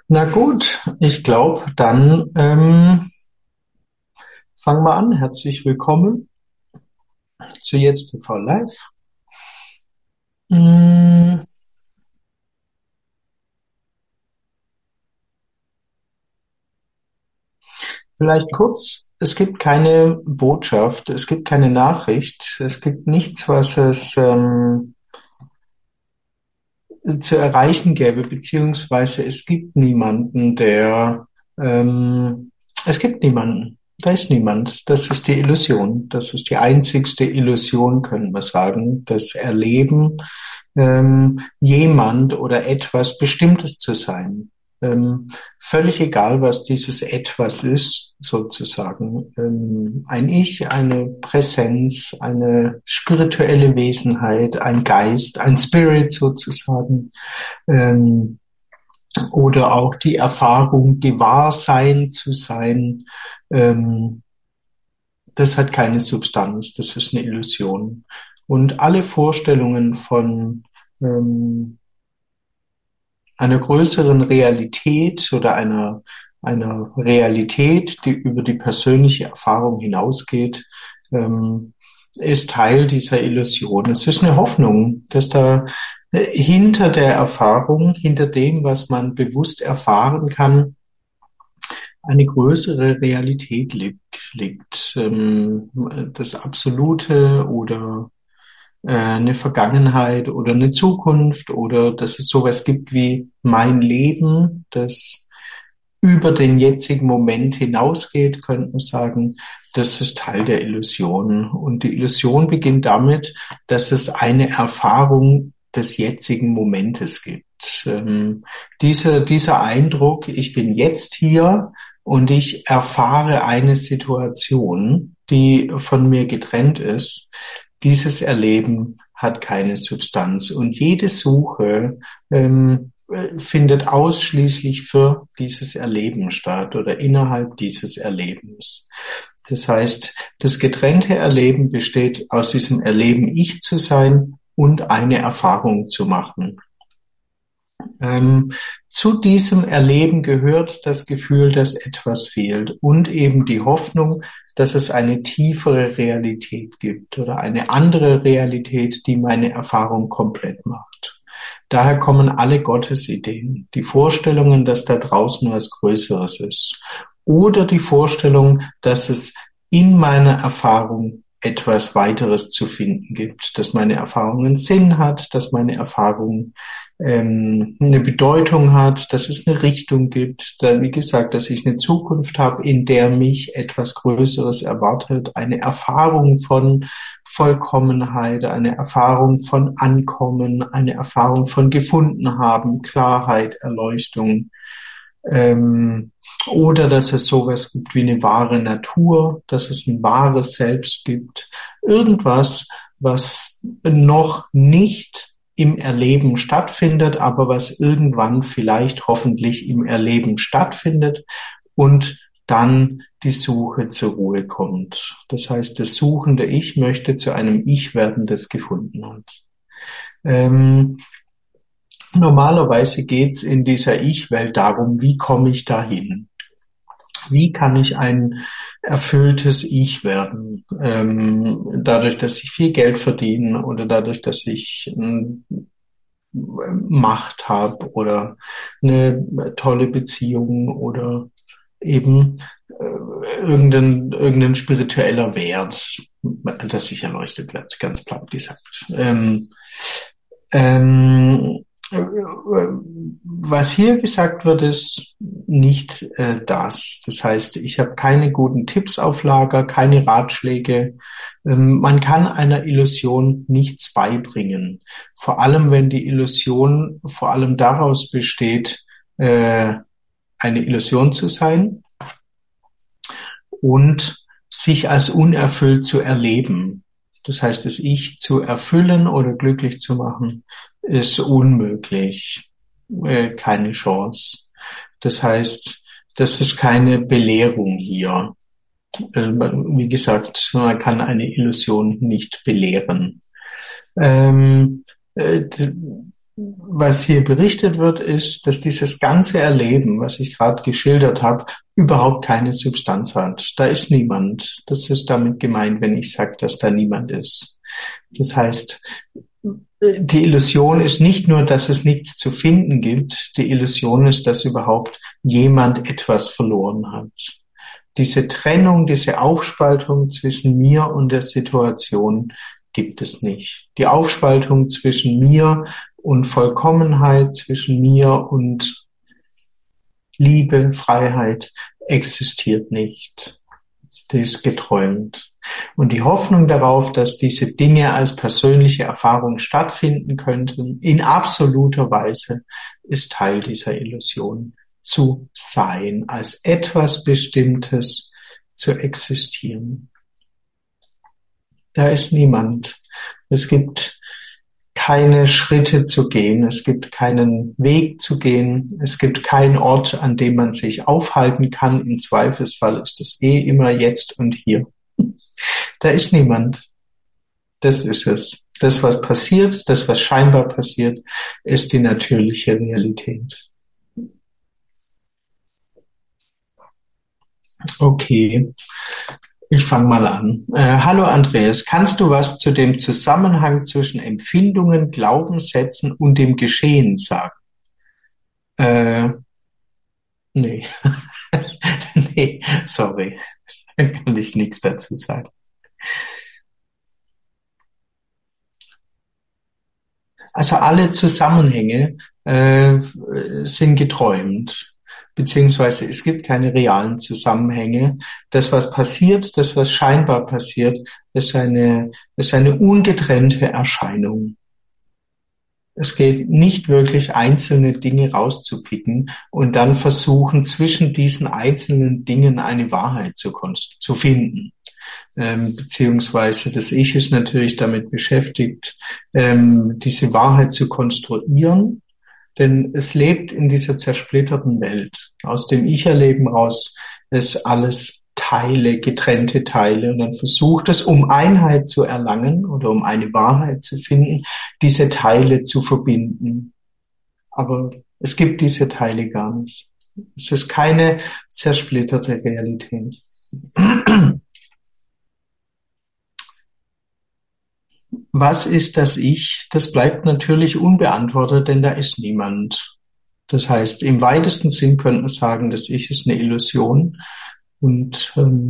Na gut, ich glaube, dann fangen wir an. Herzlich willkommen zu Jetzt TV Live. Hm, Vielleicht kurz. Es gibt keine Botschaft, es gibt keine Nachricht, es gibt nichts, was es zu erreichen gäbe, beziehungsweise es gibt niemanden, es gibt niemanden. Da ist niemand. Das ist die Illusion. Das ist die einzigste Illusion, können wir sagen. Das Erleben, jemand oder etwas Bestimmtes zu sein. Völlig egal, was dieses Etwas ist, sozusagen. Ein Ich, eine Präsenz, eine spirituelle Wesenheit, ein Geist, ein Spirit sozusagen. Ähm, oder auch die Erfahrung, Gewahrsein zu sein. Ähm, Das hat keine Substanz, das ist eine Illusion. Und alle Vorstellungen von einer größeren Realität oder einer Realität, die über die persönliche Erfahrung hinausgeht, ist Teil dieser Illusion. Es ist eine Hoffnung, dass da hinter der Erfahrung, hinter dem, was man bewusst erfahren kann, eine größere Realität liegt. Das Absolute oder eine Vergangenheit oder eine Zukunft oder dass es sowas gibt wie mein Leben, das über den jetzigen Moment hinausgeht, könnte man sagen, das ist Teil der Illusion. Und die Illusion beginnt damit, dass es eine Erfahrung des jetzigen Momentes gibt. Dieser Eindruck, ich bin jetzt hier und ich erfahre eine Situation, die von mir getrennt ist, dieses Erleben hat keine Substanz. Und jede Suche findet ausschließlich für dieses Erleben statt oder innerhalb dieses Erlebens. Das heißt, das getrennte Erleben besteht aus diesem Erleben, ich zu sein und eine Erfahrung zu machen. Zu diesem Erleben gehört das Gefühl, dass etwas fehlt und eben die Hoffnung, dass es eine tiefere Realität gibt oder eine andere Realität, die meine Erfahrung komplett macht. Daher kommen alle Gottesideen, die Vorstellungen, dass da draußen was Größeres ist oder die Vorstellung, dass es in meiner Erfahrung etwas weiteres zu finden gibt, dass meine Erfahrung einen Sinn hat, dass meine Erfahrung eine Bedeutung hat, dass es eine Richtung gibt, da, wie gesagt, dass ich eine Zukunft habe, in der mich etwas Größeres erwartet, eine Erfahrung von Vollkommenheit, eine Erfahrung von Ankommen, eine Erfahrung von gefunden haben, Klarheit, Erleuchtung, oder dass es sowas gibt wie eine wahre Natur, dass es ein wahres Selbst gibt, irgendwas, was noch nicht im Erleben stattfindet, aber was irgendwann vielleicht hoffentlich im Erleben stattfindet und dann die Suche zur Ruhe kommt. Das heißt, das suchende Ich möchte zu einem Ich werden, das gefunden hat. Normalerweise geht's in dieser Ich-Welt darum, wie komme ich dahin? Wie kann ich ein erfülltes Ich werden? Dadurch, dass ich viel Geld verdiene oder dadurch, dass ich Macht habe oder eine tolle Beziehung oder eben irgendein spiritueller Wert, das sich erleuchtet wird, ganz platt gesagt. Ähm, Was hier gesagt wird, ist nicht das. Das heißt, ich habe keine guten Tipps auf Lager, keine Ratschläge. Man kann einer Illusion nichts beibringen. Vor allem, wenn die Illusion vor allem daraus besteht, eine Illusion zu sein und sich als unerfüllt zu erleben. Das heißt, das Ich zu erfüllen oder glücklich zu machen, ist unmöglich, keine Chance. Das heißt, das ist keine Belehrung hier. Wie gesagt, man kann eine Illusion nicht belehren. Ähm, Was hier berichtet wird, ist, dass dieses ganze Erleben, was ich gerade geschildert habe, überhaupt keine Substanz hat. Da ist niemand. Das ist damit gemeint, wenn ich sage, dass da niemand ist. Das heißt, die Illusion ist nicht nur, dass es nichts zu finden gibt. Die Illusion ist, dass überhaupt jemand etwas verloren hat. Diese Trennung, diese Aufspaltung zwischen mir und der Situation gibt es nicht. Die Aufspaltung zwischen mir und Vollkommenheit, zwischen mir und Liebe, Freiheit existiert nicht. Die ist geträumt. Und die Hoffnung darauf, dass diese Dinge als persönliche Erfahrung stattfinden könnten, in absoluter Weise, ist Teil dieser Illusion. Zu sein, als etwas Bestimmtes zu existieren. Da ist niemand. Es gibt keine Schritte zu gehen, es gibt keinen Weg zu gehen, es gibt keinen Ort, an dem man sich aufhalten kann. Im Zweifelsfall ist es immer jetzt und hier. Da ist niemand. Das ist es. Das, was passiert, das, was scheinbar passiert, ist die natürliche Realität. Okay, ich fange mal an. Hallo Andreas, kannst du was zu dem Zusammenhang zwischen Empfindungen, Glaubenssätzen und dem Geschehen sagen? Äh, nee. Nee, sorry. Da kann ich nichts dazu sagen. Also alle Zusammenhänge sind geträumt, beziehungsweise es gibt keine realen Zusammenhänge. Das, was passiert, das, was scheinbar passiert, ist eine ungetrennte Erscheinung. Es geht nicht wirklich, einzelne Dinge rauszupicken und dann versuchen, zwischen diesen einzelnen Dingen eine Wahrheit zu finden. Beziehungsweise das Ich ist natürlich damit beschäftigt, diese Wahrheit zu konstruieren, denn es lebt in dieser zersplitterten Welt. Aus dem Ich-Erleben raus ist alles Teile, getrennte Teile, und dann versucht es, um Einheit zu erlangen oder um eine Wahrheit zu finden, diese Teile zu verbinden. Aber es gibt diese Teile gar nicht. Es ist keine zersplitterte Realität. Was ist das Ich? Das bleibt natürlich unbeantwortet, denn da ist niemand. Das heißt, im weitesten Sinn könnte man sagen, das Ich ist eine Illusion, und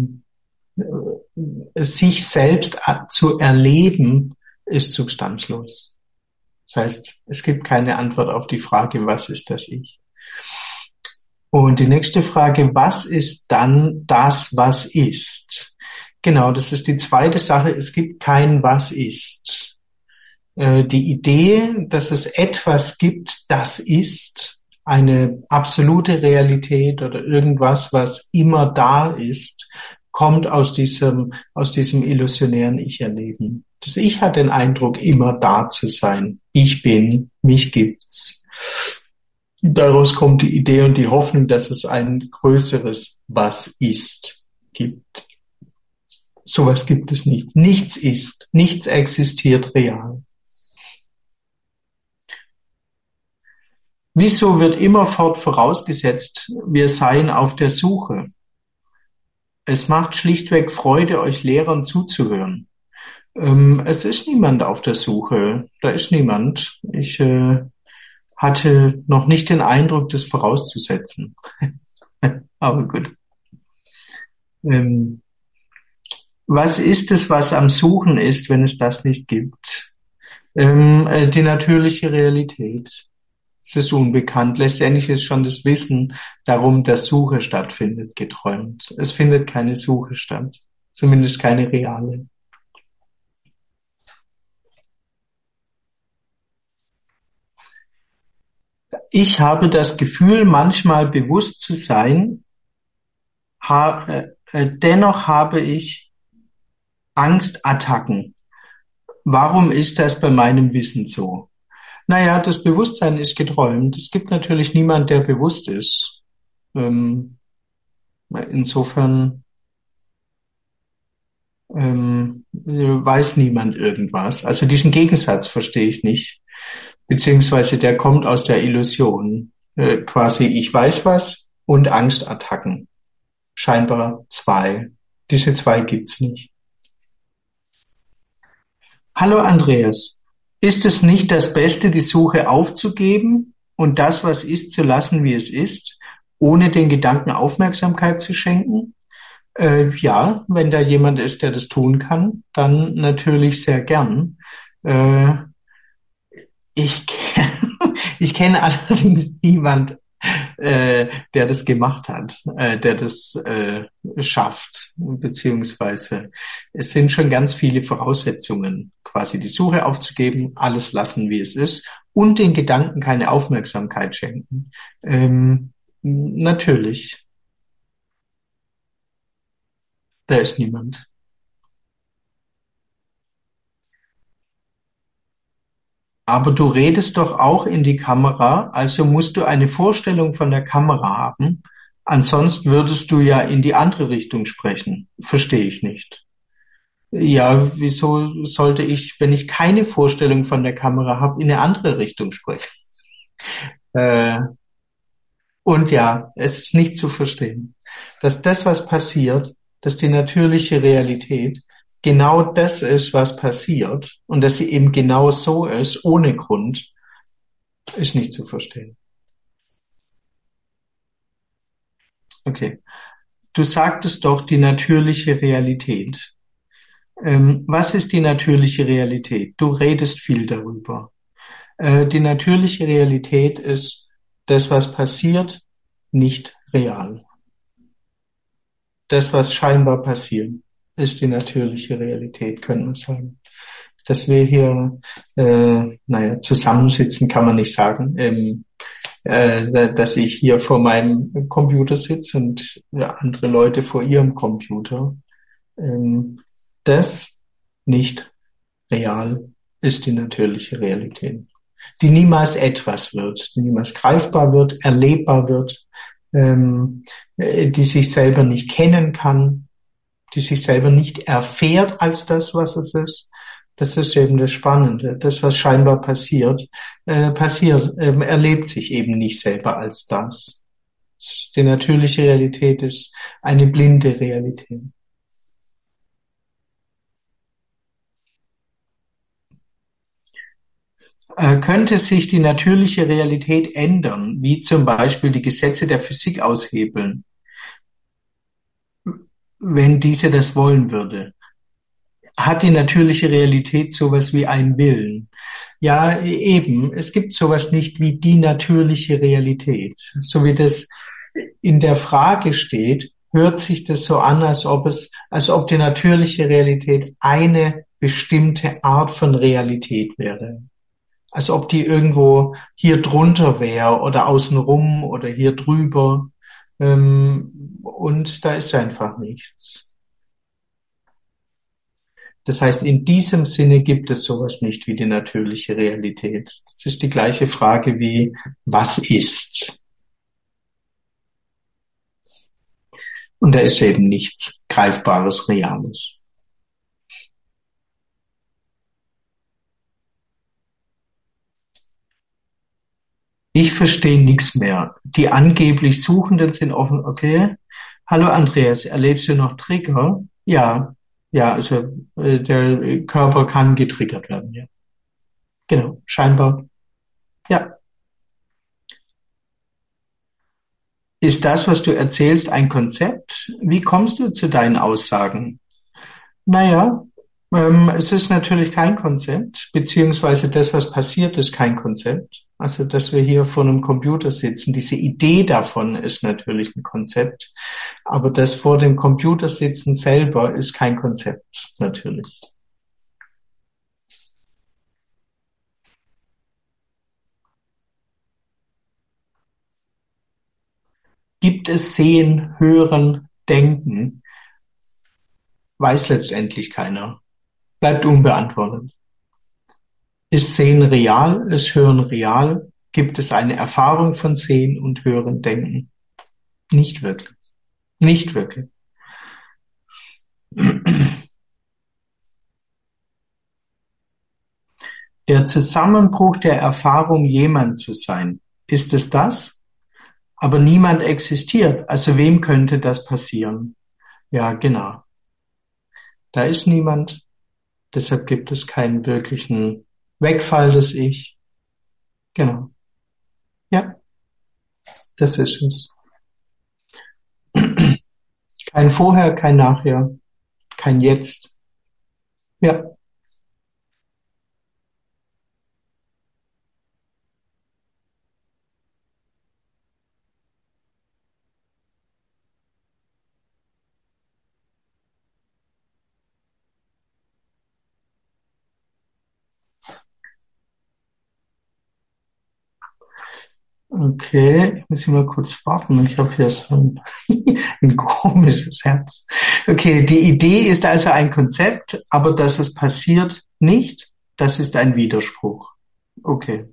sich selbst zu erleben ist substanzlos. Das heißt, es gibt keine Antwort auf die Frage, was ist das Ich? Und die nächste Frage, was ist dann das, was ist? Genau, das ist die zweite Sache. Es gibt kein Was ist. Die Idee, dass es etwas gibt, das ist eine absolute Realität oder irgendwas, was immer da ist, kommt aus diesem illusionären Ich-Erleben. Das Ich hat den Eindruck, immer da zu sein. Ich bin, mich gibt's. Daraus kommt die Idee und die Hoffnung, dass es ein größeres Was ist gibt. Sowas gibt es nicht. Nichts ist, nichts existiert real. Wieso wird immerfort vorausgesetzt, wir seien auf der Suche? Es macht schlichtweg Freude, euch Lehrern zuzuhören. Es ist niemand auf der Suche. Da ist niemand. Ich hatte noch nicht den Eindruck, das vorauszusetzen. Aber gut. Was ist es, was am Suchen ist, wenn es das nicht gibt? Die natürliche Realität. Es ist unbekannt. Letztendlich ist schon das Wissen darum, dass Suche stattfindet, geträumt. Es findet keine Suche statt. Zumindest keine reale. Ich habe das Gefühl, manchmal bewusst zu sein, dennoch habe ich Angstattacken. Warum ist das bei meinem Wissen so? Naja, das Bewusstsein ist geträumt. Es gibt natürlich niemand, der bewusst ist. Insofern weiß niemand irgendwas. Also diesen Gegensatz verstehe ich nicht. beziehungsweise der kommt aus der Illusion. Quasi ich weiß was und Angstattacken. Scheinbar zwei. Diese zwei gibt's nicht. Hallo Andreas, ist es nicht das Beste, die Suche aufzugeben und das, was ist, zu lassen, wie es ist, ohne den Gedanken Aufmerksamkeit zu schenken? Ja, wenn da jemand ist, der das tun kann, dann natürlich sehr gern. Äh, ich, ich kenne allerdings niemand, der das gemacht hat, der das schafft, beziehungsweise es sind schon ganz viele Voraussetzungen, quasi die Suche aufzugeben, alles lassen, wie es ist und den Gedanken keine Aufmerksamkeit schenken. Natürlich, da ist niemand. Aber du redest doch auch in die Kamera, also musst du eine Vorstellung von der Kamera haben. Ansonsten würdest du ja in die andere Richtung sprechen. Verstehe ich nicht. Ja, wieso sollte ich, wenn ich keine Vorstellung von der Kamera habe, in eine andere Richtung sprechen? Äh, und ja, es ist nicht zu verstehen, dass das, was passiert, dass die natürliche Realität genau das ist, was passiert und dass sie eben genau so ist, ohne Grund, ist nicht zu verstehen. Okay. Du sagtest doch die natürliche Realität. Was ist die natürliche Realität? Du redest viel darüber. Die natürliche Realität ist das, was passiert, nicht real. Das, was scheinbar passiert, ist die natürliche Realität, können wir sagen. Dass wir hier, naja, zusammensitzen, kann man nicht sagen. Dass ich hier vor meinem Computer sitze und andere Leute vor ihrem Computer. Ähm, das nicht real ist die natürliche Realität, die niemals etwas wird, die niemals greifbar wird, erlebbar wird, die sich selber nicht kennen kann, die sich selber nicht erfährt als das, was es ist. Das ist eben das Spannende. Das, was scheinbar passiert, erlebt sich eben nicht selber als das. Die natürliche Realität ist eine blinde Realität. Könnte sich die natürliche Realität ändern, wie zum Beispiel die Gesetze der Physik aushebeln, wenn diese das wollen würde? Hat die natürliche Realität sowas wie einen Willen? Ja, eben. Es gibt sowas nicht wie die natürliche Realität. So wie das in der Frage steht, hört sich das so an, als ob die natürliche Realität eine bestimmte Art von Realität wäre. Als ob die irgendwo hier drunter wäre oder außenrum oder hier drüber. Und da ist einfach nichts. Das heißt, in diesem Sinne gibt es sowas nicht wie die natürliche Realität. Das ist die gleiche Frage wie, was ist? Und da ist eben nichts Greifbares, Reales. Ich verstehe nichts mehr. Die angeblich Suchenden sind offen. Okay. Hallo Andreas, erlebst du noch Trigger? Ja, ja, also der Körper kann getriggert werden. Ja, genau, scheinbar. Ja, ist das, was du erzählst, ein Konzept? Wie kommst du zu deinen Aussagen? Naja, es ist natürlich kein Konzept, beziehungsweise das, was passiert, ist kein Konzept. Also, dass wir hier vor einem Computer sitzen, diese Idee davon ist natürlich ein Konzept, aber das vor dem Computer sitzen selber ist kein Konzept, natürlich. Gibt es Sehen, Hören, Denken? Weiß letztendlich keiner. Bleibt unbeantwortet. Ist Sehen real? Ist Hören real? Gibt es eine Erfahrung von Sehen und Hören, Denken? Nicht wirklich. Nicht wirklich. Der Zusammenbruch der Erfahrung, jemand zu sein. Ist es das? Aber niemand existiert. Also wem könnte das passieren? Ja, genau. Da ist niemand. Deshalb gibt es keinen wirklichen Wegfall des Ich. Genau. Ja, das ist es. Kein Vorher, kein Nachher, kein Jetzt. Ja, okay. Ich muss hier mal kurz warten. Ich habe hier so ein komisches Herz. Okay, die Idee ist also ein Konzept, aber dass es passiert nicht, das ist ein Widerspruch. Okay.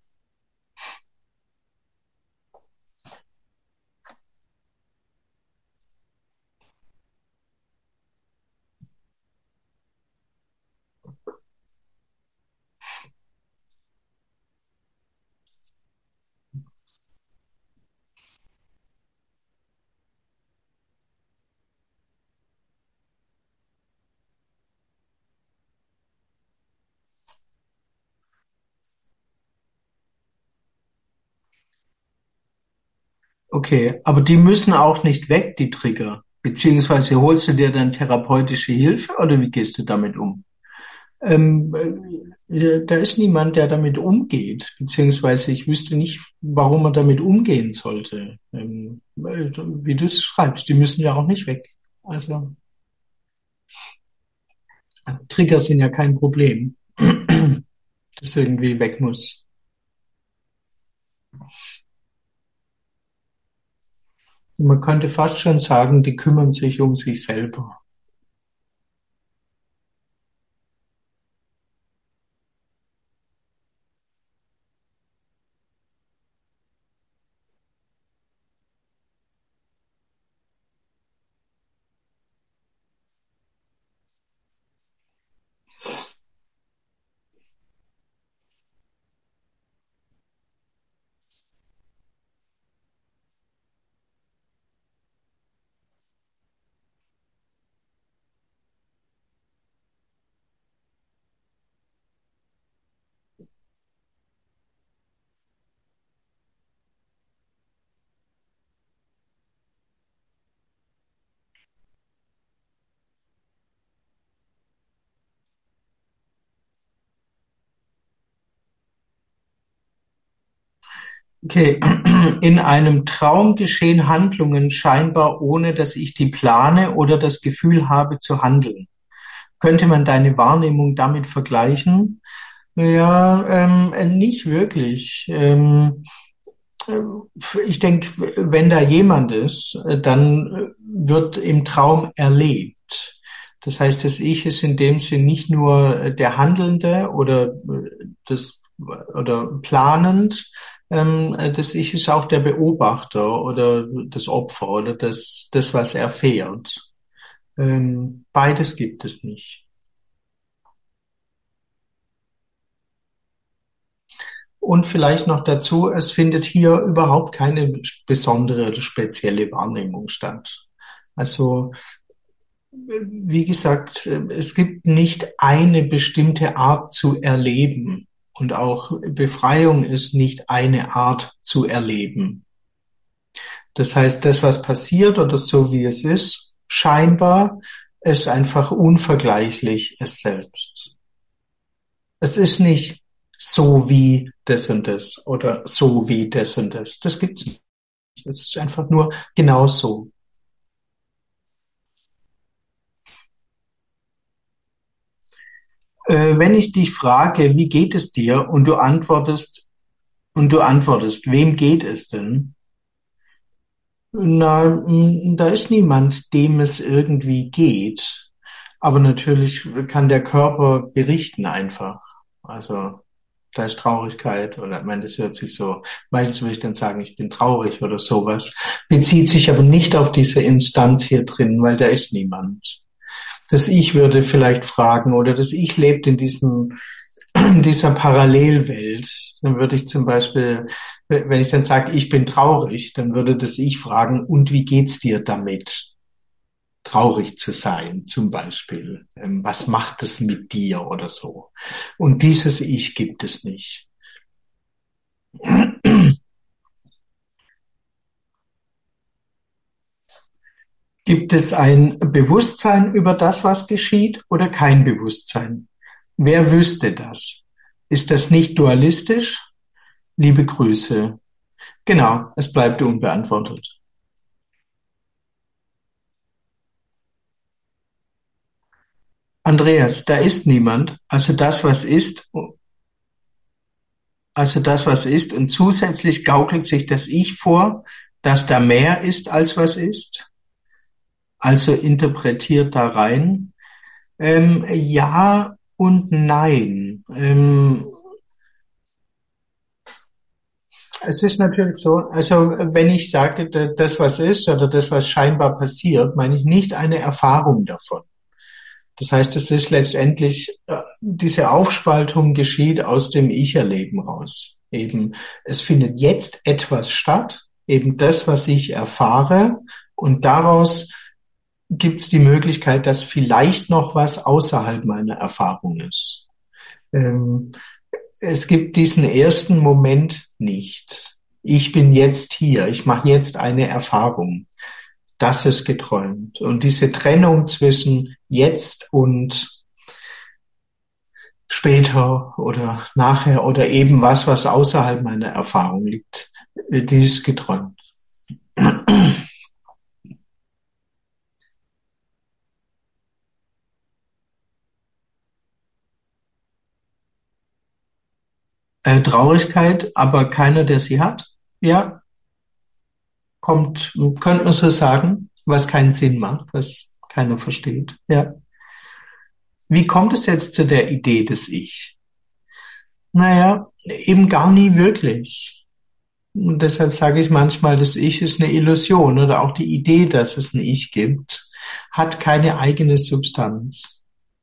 Okay, aber die müssen auch nicht weg, die Trigger. Beziehungsweise holst du dir dann therapeutische Hilfe oder wie gehst du damit um? Ähm, Da ist niemand, der damit umgeht, beziehungsweise ich wüsste nicht, warum man damit umgehen sollte. Wie du es schreibst, die müssen ja auch nicht weg. Also Trigger sind ja kein Problem, das irgendwie weg muss. Man könnte fast schon sagen, die kümmern sich um sich selber. Okay, in einem Traum geschehen Handlungen scheinbar ohne, dass ich die plane oder das Gefühl habe zu handeln. Könnte man deine Wahrnehmung damit vergleichen? Ja, nicht wirklich. Ich denke, wenn da jemand ist, dann wird im Traum erlebt. Das heißt, das Ich ist in dem Sinn nicht nur der Handelnde oder das oder planend. Das Ich ist auch der Beobachter oder das Opfer oder das was erfährt. Beides gibt es nicht. Und vielleicht noch dazu, es findet hier überhaupt keine besondere oder spezielle Wahrnehmung statt. Also, wie gesagt, es gibt nicht eine bestimmte Art zu erleben. Und auch Befreiung ist nicht eine Art zu erleben. Das heißt, das, was passiert oder so wie es ist, scheinbar, ist einfach unvergleichlich es selbst. Es ist nicht so wie das und das oder so wie das und das. Das gibt's nicht. Es ist einfach nur genau so. Wenn ich dich frage, wie geht es dir und du antwortest, wem geht es denn? Na, da ist niemand, dem es irgendwie geht. Aber natürlich kann der Körper berichten einfach. Also da ist Traurigkeit oder ich meine, das hört sich so, meistens würde ich dann sagen, ich bin traurig oder sowas. Bezieht sich aber nicht auf diese Instanz hier drin, weil da ist niemand. Das Ich würde vielleicht fragen oder das Ich lebt in diesem in dieser Parallelwelt, dann würde ich zum Beispiel, wenn ich dann sage, ich bin traurig, dann würde das Ich fragen, und wie geht's dir damit, traurig zu sein, zum Beispiel? Was macht es mit dir oder so? Und dieses Ich gibt es nicht. Gibt es ein Bewusstsein über das, was geschieht, oder kein Bewusstsein? Wer wüsste das? Ist das nicht dualistisch? Liebe Grüße. Genau, es bleibt unbeantwortet. Andreas, da ist niemand. Also das, was ist, und zusätzlich gaukelt sich das Ich vor, dass da mehr ist, als was ist. Also interpretiert da rein. Ja und nein. Es ist natürlich so, also wenn ich sage, das, was ist oder das, was scheinbar passiert, meine ich nicht eine Erfahrung davon. Das heißt, es ist letztendlich, diese Aufspaltung geschieht aus dem Ich-Erleben raus. Eben, es findet jetzt etwas statt, eben das, was ich erfahre, und daraus gibt es die Möglichkeit, dass vielleicht noch was außerhalb meiner Erfahrung ist. Ähm, Es gibt diesen ersten Moment nicht. Ich bin jetzt hier, ich mache jetzt eine Erfahrung. Das ist geträumt. Und diese Trennung zwischen jetzt und später oder nachher oder eben was außerhalb meiner Erfahrung liegt, die ist geträumt. Traurigkeit, aber keiner, der sie hat. Ja, kommt, könnte man so sagen, was keinen Sinn macht, was keiner versteht. Ja. Wie kommt es jetzt zu der Idee des Ich? Naja, eben gar nie wirklich. Und deshalb sage ich manchmal, das Ich ist eine Illusion oder auch die Idee, dass es ein Ich gibt, hat keine eigene Substanz.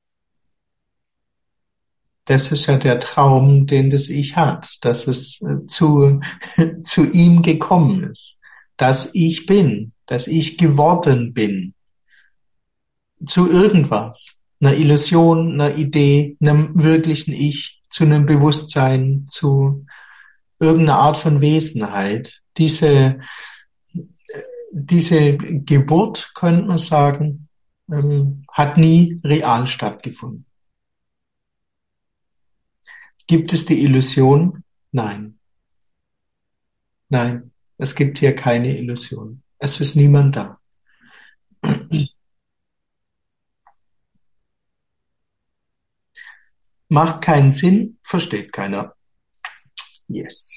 Das ist ja der Traum, den das Ich hat, dass es zu ihm gekommen ist, dass ich bin, dass ich geworden bin, zu irgendwas, einer Illusion, einer Idee, einem wirklichen Ich, zu einem Bewusstsein, zu irgendeiner Art von Wesenheit. Diese Geburt, könnte man sagen, hat nie real stattgefunden. Gibt es die Illusion? Nein, nein, es gibt hier keine Illusion. Es ist niemand da. Macht keinen Sinn, versteht keiner. Yes.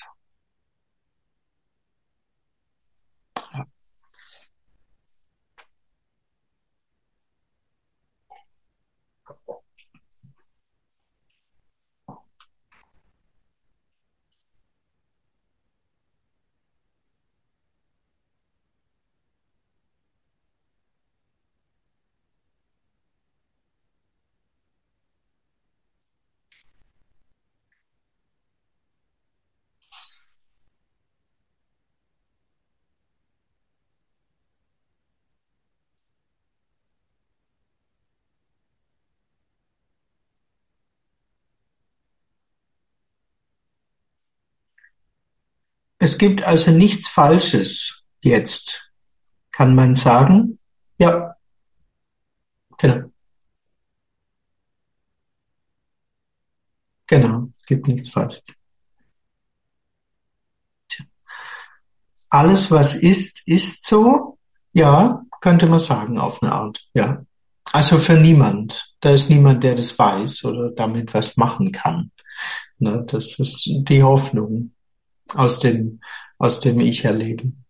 Es gibt also nichts Falsches jetzt, kann man sagen. Ja, genau, genau, es gibt nichts Falsches. Alles, was ist so. Ja, könnte man sagen, auf eine Art. Ja. Also für niemand. Da ist niemand, der das weiß oder damit was machen kann. Ne, das ist die Hoffnung aus dem Ich-Erleben.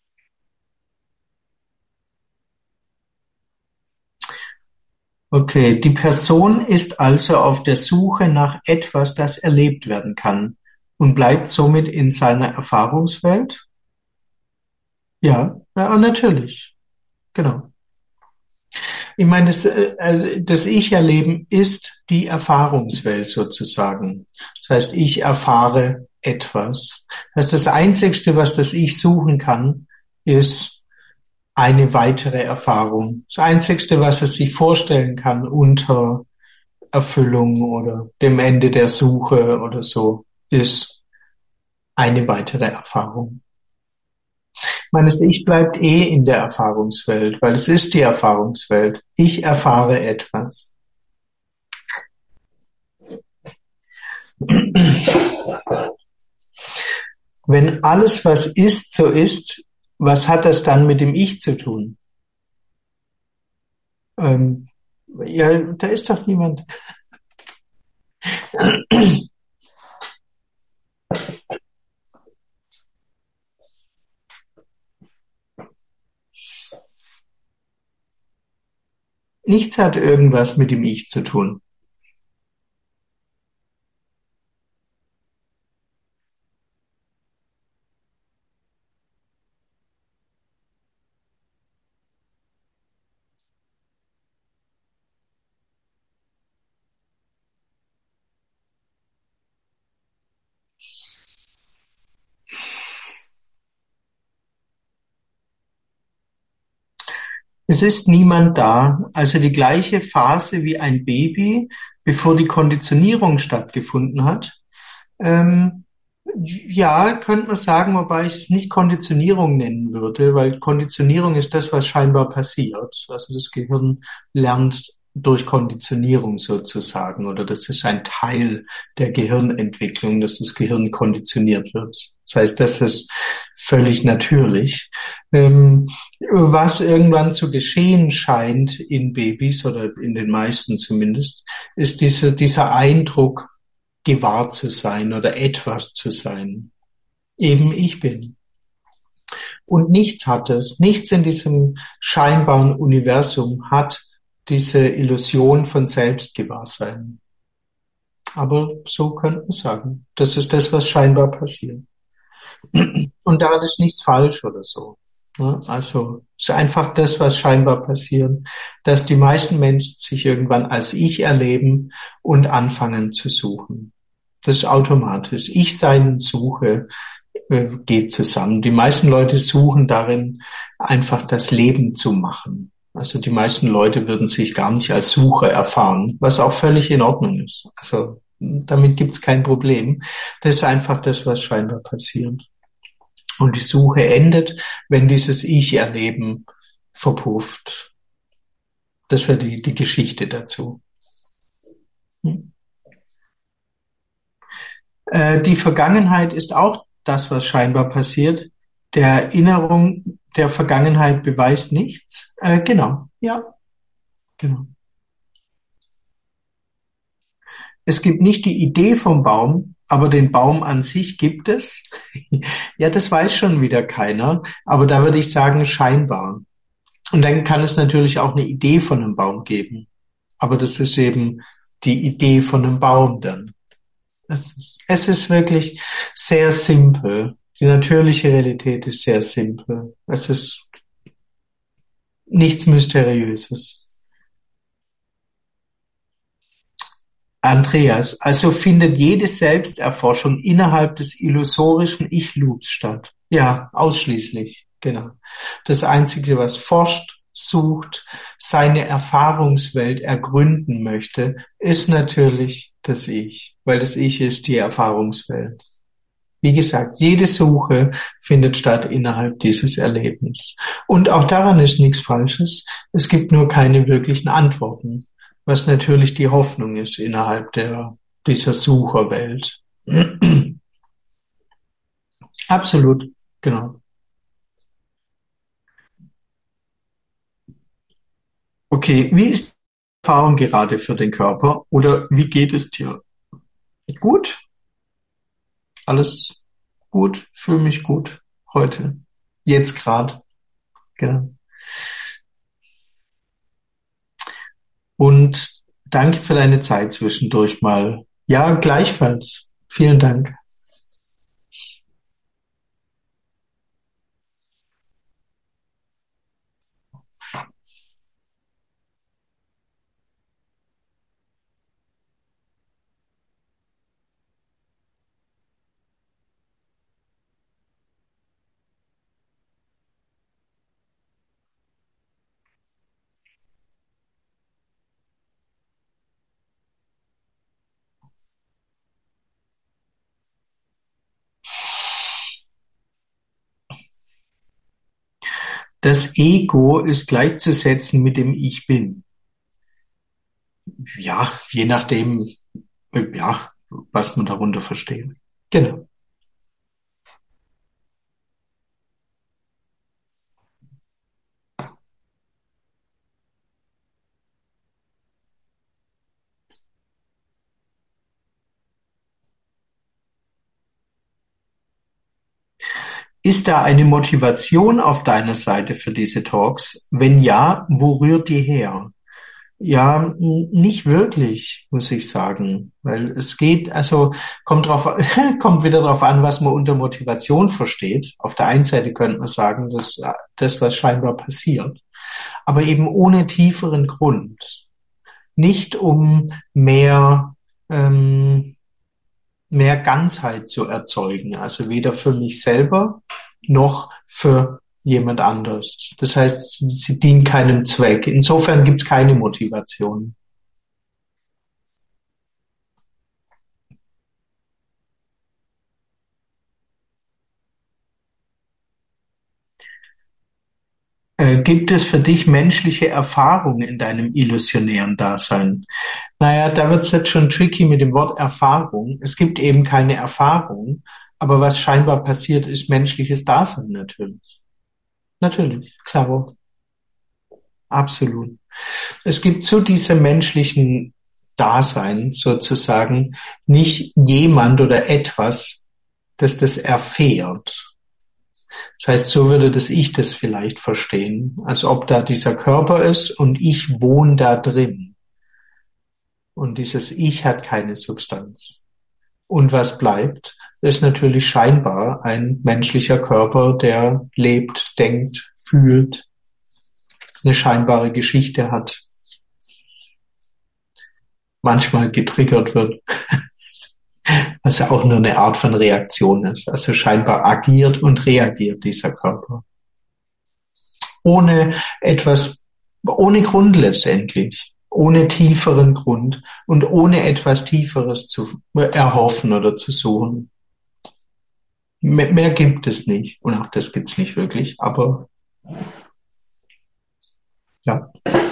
Okay, die Person ist also auf der Suche nach etwas, das erlebt werden kann und bleibt somit in seiner Erfahrungswelt. Ja, ja, natürlich. Genau. Ich meine, das Ich-Erleben ist die Erfahrungswelt sozusagen. Das heißt, ich erfahre etwas. Das heißt, das Einzigste, was das Ich suchen kann, ist eine weitere Erfahrung. Das Einzigste, was es sich vorstellen kann unter Erfüllung oder dem Ende der Suche oder so, ist eine weitere Erfahrung. Meines Ich bleibt in der Erfahrungswelt, weil es ist die Erfahrungswelt. Ich erfahre etwas. Wenn alles, was ist, so ist, was hat das dann mit dem Ich zu tun? Ähm, ja, da ist doch niemand. Nichts hat irgendwas mit dem Ich zu tun. Es ist niemand da. Also die gleiche Phase wie ein Baby, bevor die Konditionierung stattgefunden hat. Ähm, ja, könnte man sagen, wobei ich es nicht Konditionierung nennen würde, weil Konditionierung ist das, was scheinbar passiert. Also das Gehirn lernt durch Konditionierung sozusagen, oder das ist ein Teil der Gehirnentwicklung, dass das Gehirn konditioniert wird. Das heißt, das ist völlig natürlich. Was irgendwann zu geschehen scheint in Babys oder in den meisten zumindest, ist dieser Eindruck, gewahr zu sein oder etwas zu sein. Eben ich bin. Und nichts hat es. Nichts in diesem scheinbaren Universum hat diese Illusion von Selbstgewahrsein. Aber so könnte man sagen. Das ist das, was scheinbar passiert. Und daran ist nichts falsch oder so. Also es ist einfach das, was scheinbar passiert, dass die meisten Menschen sich irgendwann als Ich erleben und anfangen zu suchen. Das ist automatisch. Ich sein und Suche geht zusammen. Die meisten Leute suchen darin, einfach das Leben zu machen. Also die meisten Leute würden sich gar nicht als Sucher erfahren, was auch völlig in Ordnung ist. Also damit gibt's kein Problem. Das ist einfach das, was scheinbar passiert. Und die Suche endet, wenn dieses Ich-Erleben verpufft. Das wäre die Geschichte dazu. Die Vergangenheit ist auch das, was scheinbar passiert. Der Erinnerung der Vergangenheit beweist nichts. Genau, ja, genau. Es gibt nicht die Idee vom Baum, aber den Baum an sich gibt es. Ja, das weiß schon wieder keiner, aber da würde ich sagen, scheinbar. Und dann kann es natürlich auch eine Idee von einem Baum geben. Aber das ist eben die Idee von einem Baum dann. Es ist wirklich sehr simpel. Die natürliche Realität ist sehr simpel. Es ist nichts Mysteriöses. Andreas, also findet jede Selbsterforschung innerhalb des illusorischen Ich-Loops statt. Ja, ausschließlich, genau. Das Einzige, was forscht, sucht, seine Erfahrungswelt ergründen möchte, ist natürlich das Ich, weil das Ich ist die Erfahrungswelt. Wie gesagt, jede Suche findet statt innerhalb dieses Erlebens. Und auch daran ist nichts Falsches. Es gibt nur keine wirklichen Antworten, was natürlich die Hoffnung ist innerhalb dieser Sucherwelt. Absolut, genau. Okay, wie ist die Erfahrung gerade für den Körper oder wie geht es dir? Gut? Alles gut? Fühle mich gut heute. Jetzt gerade. Genau. Und danke für deine Zeit zwischendurch mal. Ja, gleichfalls. Vielen Dank. Das Ego ist gleichzusetzen mit dem Ich bin. Ja, je nachdem, ja, was man darunter versteht. Genau. Ist da eine Motivation auf deiner Seite für diese Talks? Wenn ja, wo rührt die her? Ja, nicht wirklich, muss ich sagen, weil es geht, also kommt drauf, kommt wieder darauf an, was man unter Motivation versteht. Auf der einen Seite könnte man sagen, dass das, was scheinbar passiert, aber eben ohne tieferen Grund, nicht um ähm, mehr Ganzheit zu erzeugen, also weder für mich selber noch für jemand anders. Das heißt, sie dient keinem Zweck. Insofern gibt es keine Motivation. Gibt es für dich menschliche Erfahrungen in deinem illusionären Dasein? Naja, da wird es jetzt schon tricky mit dem Wort Erfahrung. Es gibt eben keine Erfahrung, aber was scheinbar passiert, ist menschliches Dasein natürlich. Natürlich, klar, absolut. Es gibt zu diesem menschlichen Dasein sozusagen nicht jemand oder etwas, das das erfährt. Das heißt, so würde das Ich das vielleicht verstehen, als ob da dieser Körper ist und ich wohne da drin. Und dieses Ich hat keine Substanz. Und was bleibt, ist natürlich scheinbar ein menschlicher Körper, der lebt, denkt, fühlt, eine scheinbare Geschichte hat, manchmal getriggert wird, was ja auch nur eine Art von Reaktion ist. Also scheinbar agiert und reagiert dieser Körper. Ohne etwas, ohne Grund letztendlich, ohne tieferen Grund und ohne etwas Tieferes zu erhoffen oder zu suchen. Mehr gibt es nicht. Und auch das gibt es nicht wirklich. Aber ja.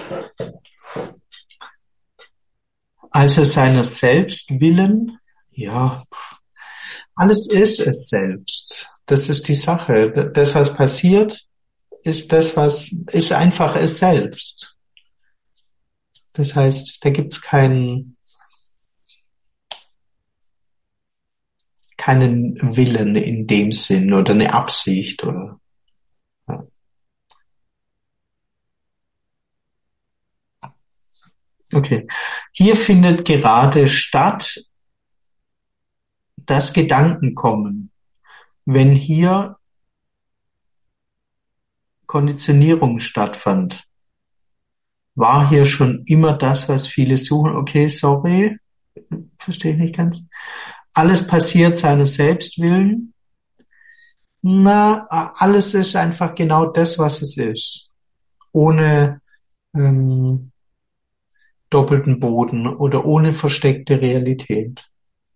Also seiner selbst willen, ja, alles ist es selbst. Das ist die Sache. Das, was passiert, ist das, was ist einfach es selbst. Das heißt, da gibt's keinen Willen in dem Sinn oder eine Absicht oder ja. Okay. Hier findet gerade statt das Gedankenkommen. Wenn hier Konditionierung stattfand, war hier schon immer das, was viele suchen. Okay, sorry, verstehe ich nicht ganz. Alles passiert seines Selbstwillen. Na, alles ist einfach genau das, was es ist. Ohne ähm, doppelten Boden oder ohne versteckte Realität.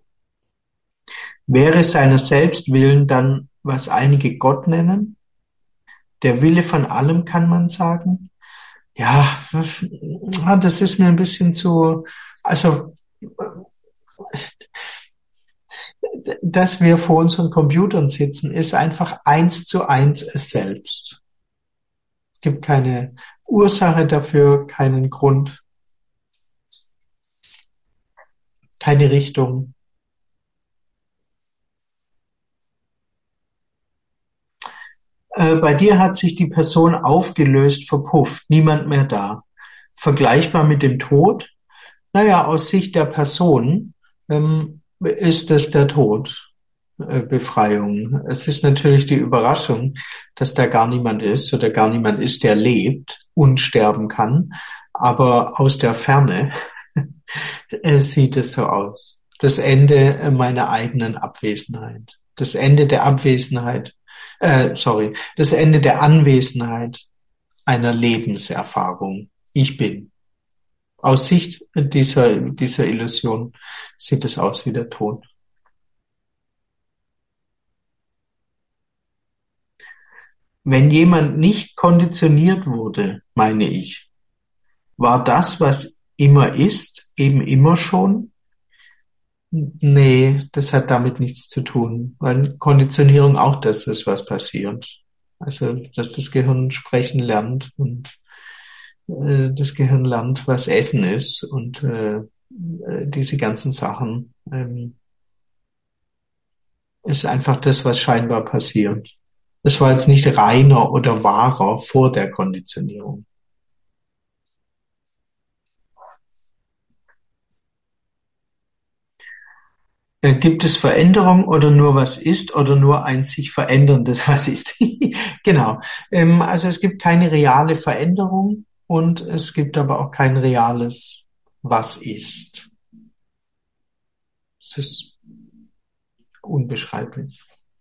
Wäre seines Selbstwillen dann, was einige Gott nennen? Der Wille von allem, kann man sagen? Ja, das ist mir ein bisschen zu, also, dass wir vor unseren Computern sitzen, ist einfach eins zu eins es selbst. Es gibt keine Ursache dafür, keinen Grund, keine Richtung. Bei dir hat sich die Person aufgelöst, verpufft, niemand mehr da. Vergleichbar mit dem Tod? Naja, aus Sicht der Person ist es der Tod, Befreiung. Es ist natürlich die Überraschung, dass da gar niemand ist oder gar niemand ist, der lebt und sterben kann. Aber aus der Ferne sieht es so aus. Das Ende meiner eigenen Abwesenheit. Das Ende der Abwesenheit, das Ende der Anwesenheit einer Lebenserfahrung. Ich bin. Aus Sicht dieser Illusion sieht es aus wie der Tod. Wenn jemand nicht konditioniert wurde, meine ich, war das, was immer ist, eben immer schon? Nee, das hat damit nichts zu tun, weil Konditionierung auch das ist, was passiert. Also, dass das Gehirn sprechen lernt und das Gehirn lernt, was Essen ist und diese ganzen Sachen ist einfach das, was scheinbar passiert. Das war jetzt nicht reiner oder wahrer vor der Konditionierung. Gibt es Veränderung oder nur was ist oder nur ein sich veränderndes was ist? Genau. Also es gibt keine reale Veränderung und es gibt aber auch kein reales was ist. Es ist unbeschreiblich.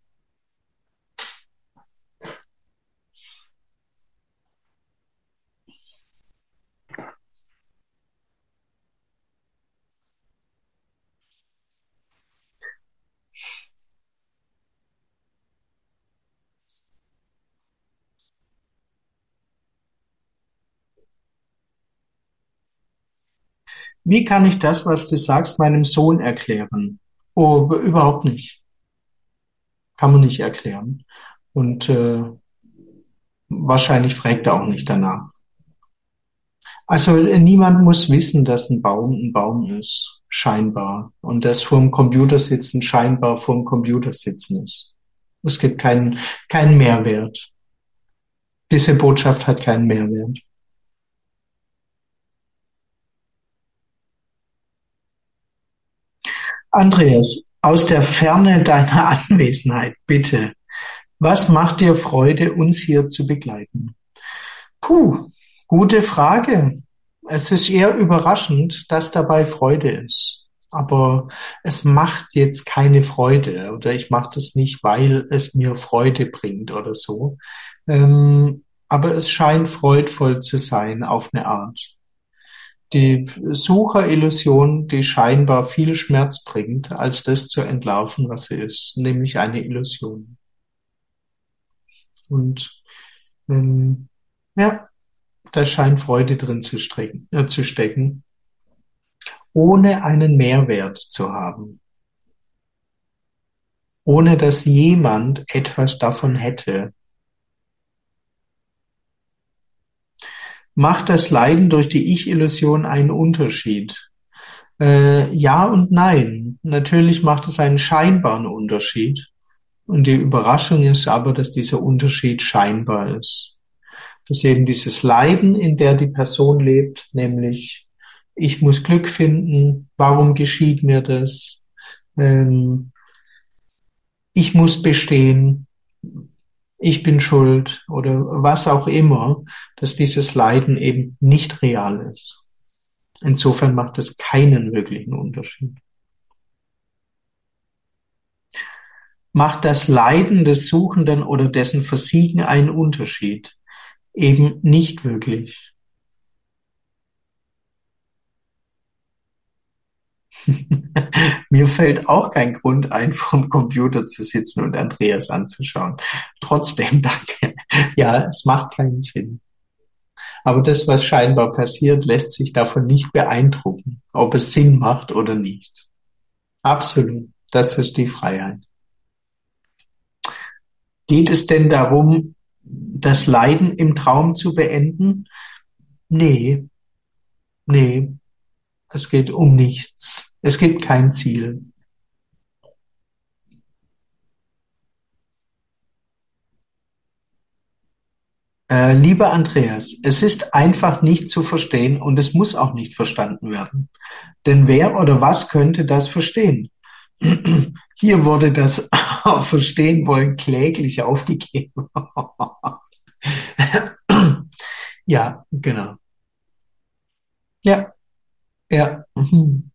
Wie kann ich das, was du sagst, meinem Sohn erklären? Oh, überhaupt nicht. Kann man nicht erklären. Und wahrscheinlich fragt er auch nicht danach. Also niemand muss wissen, dass ein Baum ist, scheinbar. Und dass vorm Computer sitzen scheinbar vorm Computer sitzen ist. Es gibt keinen Mehrwert. Diese Botschaft hat keinen Mehrwert. Andreas, aus der Ferne deiner Anwesenheit, bitte. Was macht dir Freude, uns hier zu begleiten? Puh, gute Frage. Es ist eher überraschend, dass dabei Freude ist. Aber es macht jetzt keine Freude oder ich mache das nicht, weil es mir Freude bringt oder so. Aber es scheint freudvoll zu sein auf eine Art. Die Sucherillusion, die scheinbar viel Schmerz bringt, als das zu entlarven, was sie ist, nämlich eine Illusion. Und ja. Da scheint Freude drin zu stecken, ohne einen Mehrwert zu haben, ohne dass jemand etwas davon hätte. Macht das Leiden durch die Ich-Illusion einen Unterschied? Ja und nein. Natürlich macht es einen scheinbaren Unterschied. Und die Überraschung ist aber, dass dieser Unterschied scheinbar ist. Dass eben dieses Leiden, in der die Person lebt, nämlich ich muss Glück finden, warum geschieht mir das? Ähm, ich muss bestehen, ich bin schuld oder was auch immer, dass dieses Leiden eben nicht real ist. Insofern macht es keinen wirklichen Unterschied. Macht das Leiden des Suchenden oder dessen Versiegen einen Unterschied? Eben nicht wirklich. Mir fällt auch kein Grund ein, vorm Computer zu sitzen und Andreas anzuschauen. Trotzdem danke. Ja, es macht keinen Sinn. Aber das, was scheinbar passiert, lässt sich davon nicht beeindrucken, ob es Sinn macht oder nicht. Absolut. Das ist die Freiheit. Geht es denn darum, das Leiden im Traum zu beenden? Nee, nee. Es geht um nichts. Es gibt kein Ziel. Lieber Andreas, es ist einfach nicht zu verstehen und es muss auch nicht verstanden werden. Denn wer oder was könnte das verstehen? Hier wurde das Verstehen wollen kläglich aufgegeben. Ja, genau. Ja, ja. Mhm.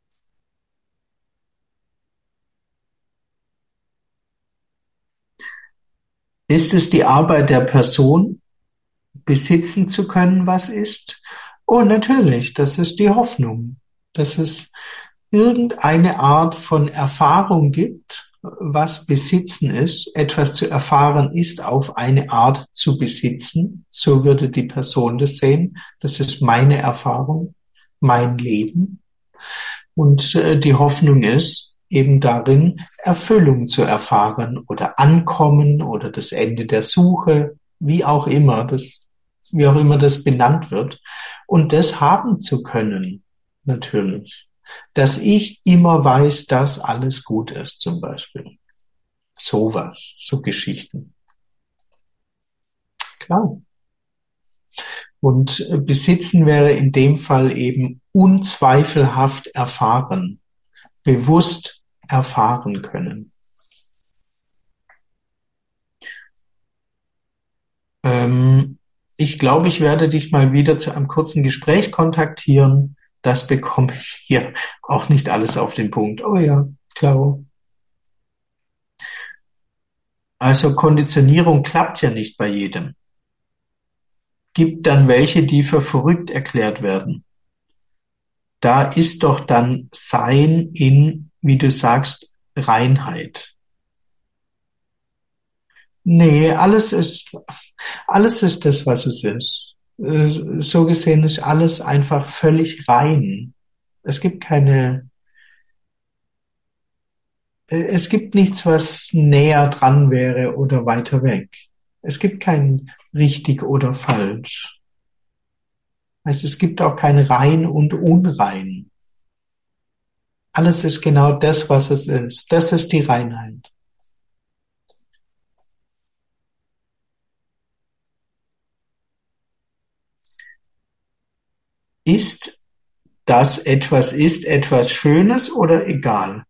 Ist es die Arbeit der Person, besitzen zu können, was ist? Oh, natürlich, das ist die Hoffnung, dass es irgendeine Art von Erfahrung gibt, was Besitzen ist. Etwas zu erfahren ist auf eine Art zu besitzen. So würde die Person das sehen. Das ist meine Erfahrung, mein Leben. Und die Hoffnung ist eben darin, Erfüllung zu erfahren oder Ankommen oder das Ende der Suche, wie auch immer das benannt wird. Und das haben zu können, natürlich. Dass ich immer weiß, dass alles gut ist, zum Beispiel. Sowas, so Geschichten. Klar. Und besitzen wäre in dem Fall eben unzweifelhaft erfahren, bewusst erfahren können. Ich glaube, ich werde dich mal wieder zu einem kurzen Gespräch kontaktieren. Das bekomme ich hier auch nicht alles auf den Punkt. Oh ja, klar. Also Konditionierung klappt ja nicht bei jedem. Gibt dann welche, die für verrückt erklärt werden. Da ist doch dann Sein in, wie du sagst, Reinheit. Nee, alles ist das, was es ist. So gesehen ist alles einfach völlig rein. Es gibt es gibt nichts, was näher dran wäre oder weiter weg. Es gibt kein richtig oder falsch. Also es gibt auch kein rein und unrein. Alles ist genau das, was es ist. Das ist die Reinheit. Ist ist etwas Schönes oder egal?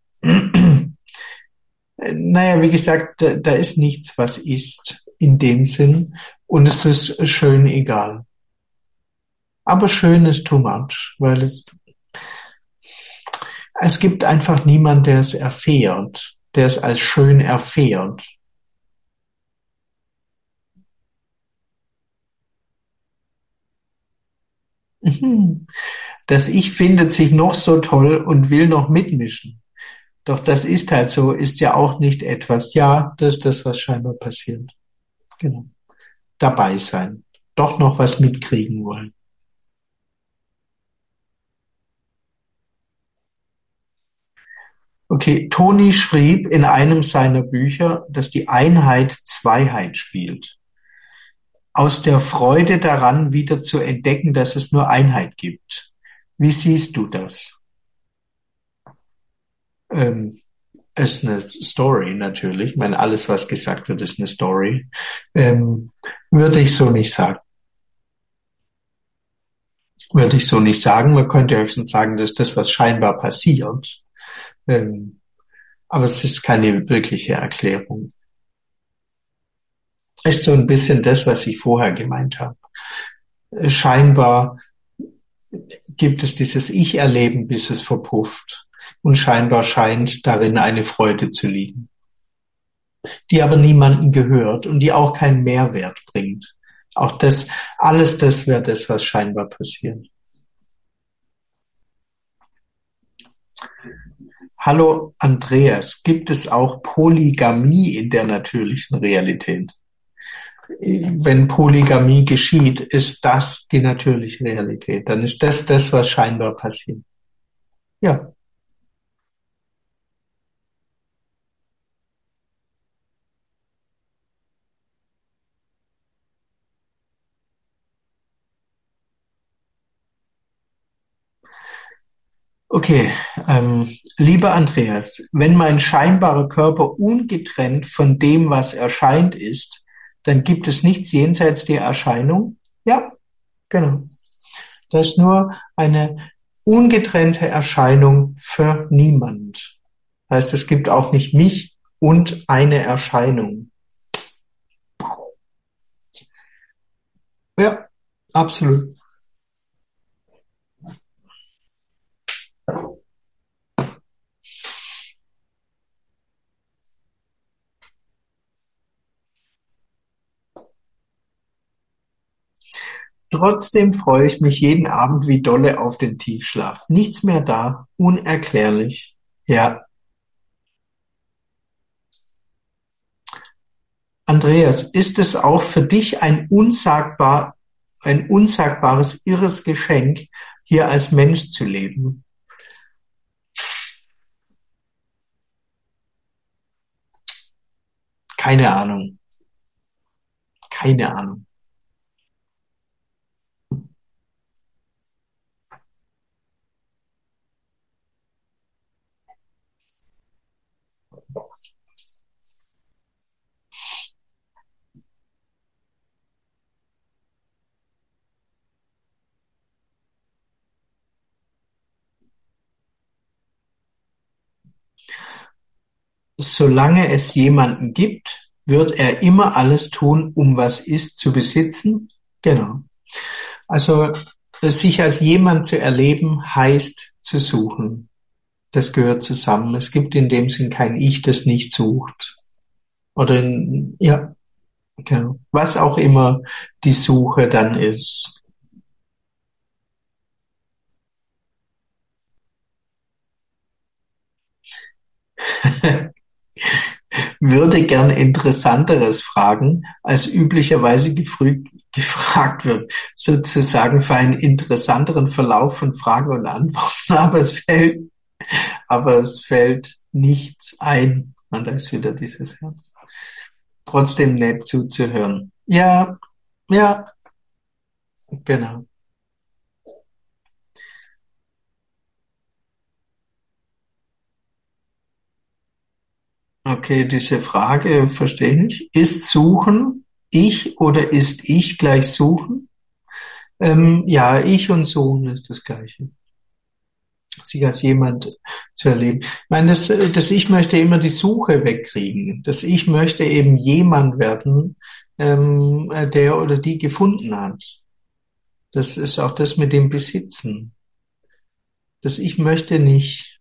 Naja, wie gesagt, da ist nichts, was ist in dem Sinn. Und es ist schön egal. Aber schön ist too much, weil es gibt einfach niemand, der es erfährt, der es als schön erfährt. Mhm. Das Ich findet sich noch so toll und will noch mitmischen. Doch das ist halt so, ist ja auch nicht etwas. Ja, das ist das, was scheinbar passiert. Genau. Dabei sein. Doch noch was mitkriegen wollen. Okay, Toni schrieb in einem seiner Bücher, dass die Einheit Zweiheit spielt. Aus der Freude daran, wieder zu entdecken, dass es nur Einheit gibt. Wie siehst du das? Ähm, Ist eine Story natürlich. Ich meine, alles, was gesagt wird, ist eine Story. Würde ich so nicht sagen. Würde ich so nicht sagen. Man könnte höchstens sagen, dass das, was scheinbar passiert. Ähm, aber es ist keine wirkliche Erklärung. Ist so ein bisschen das, was ich vorher gemeint habe. Scheinbar gibt es dieses Ich-Erleben, bis es verpufft. Und scheinbar scheint darin eine Freude zu liegen, die aber niemandem gehört und die auch keinen Mehrwert bringt. Auch das, alles das wäre das, was scheinbar passiert. Hallo Andreas, gibt es auch Polygamie in der natürlichen Realität? Wenn Polygamie geschieht, ist das die natürliche Realität. Dann ist das, was scheinbar passiert. Ja, okay. Lieber Andreas, wenn mein scheinbarer Körper ungetrennt von dem, was erscheint, ist, dann gibt es nichts jenseits der Erscheinung? Ja, genau. Das ist nur eine ungetrennte Erscheinung für niemand. Heißt, es gibt auch nicht mich und eine Erscheinung. Ja, absolut. Trotzdem freue ich mich jeden Abend wie dolle auf den Tiefschlaf. Nichts mehr da, unerklärlich. Ja, Andreas, ist es auch für dich ein unsagbares, irres Geschenk, hier als Mensch zu leben? Keine Ahnung, keine Ahnung. Solange es jemanden gibt, wird er immer alles tun, um was ist zu besitzen. Genau. Also, sich als jemand zu erleben, heißt zu suchen. Das gehört zusammen. Es gibt in dem Sinn kein Ich, das nicht sucht. Ja, genau. Was auch immer die Suche dann ist. Würde gern Interessanteres fragen, als üblicherweise gefragt wird. Sozusagen für einen interessanteren Verlauf von Fragen und Antworten. Aber es fällt nichts ein. Und da ist wieder dieses Herz. Trotzdem nett zuzuhören. Ja, ja, genau. Okay, diese Frage verstehe ich nicht. Ist Suchen ich oder ist ich gleich Suchen? Ja, ich und Suchen ist das Gleiche. Sich als jemand zu erleben. Ich meine, das Ich möchte immer die Suche wegkriegen. Das Ich möchte eben jemand werden, der oder die gefunden hat. Das ist auch das mit dem Besitzen. Das Ich möchte nicht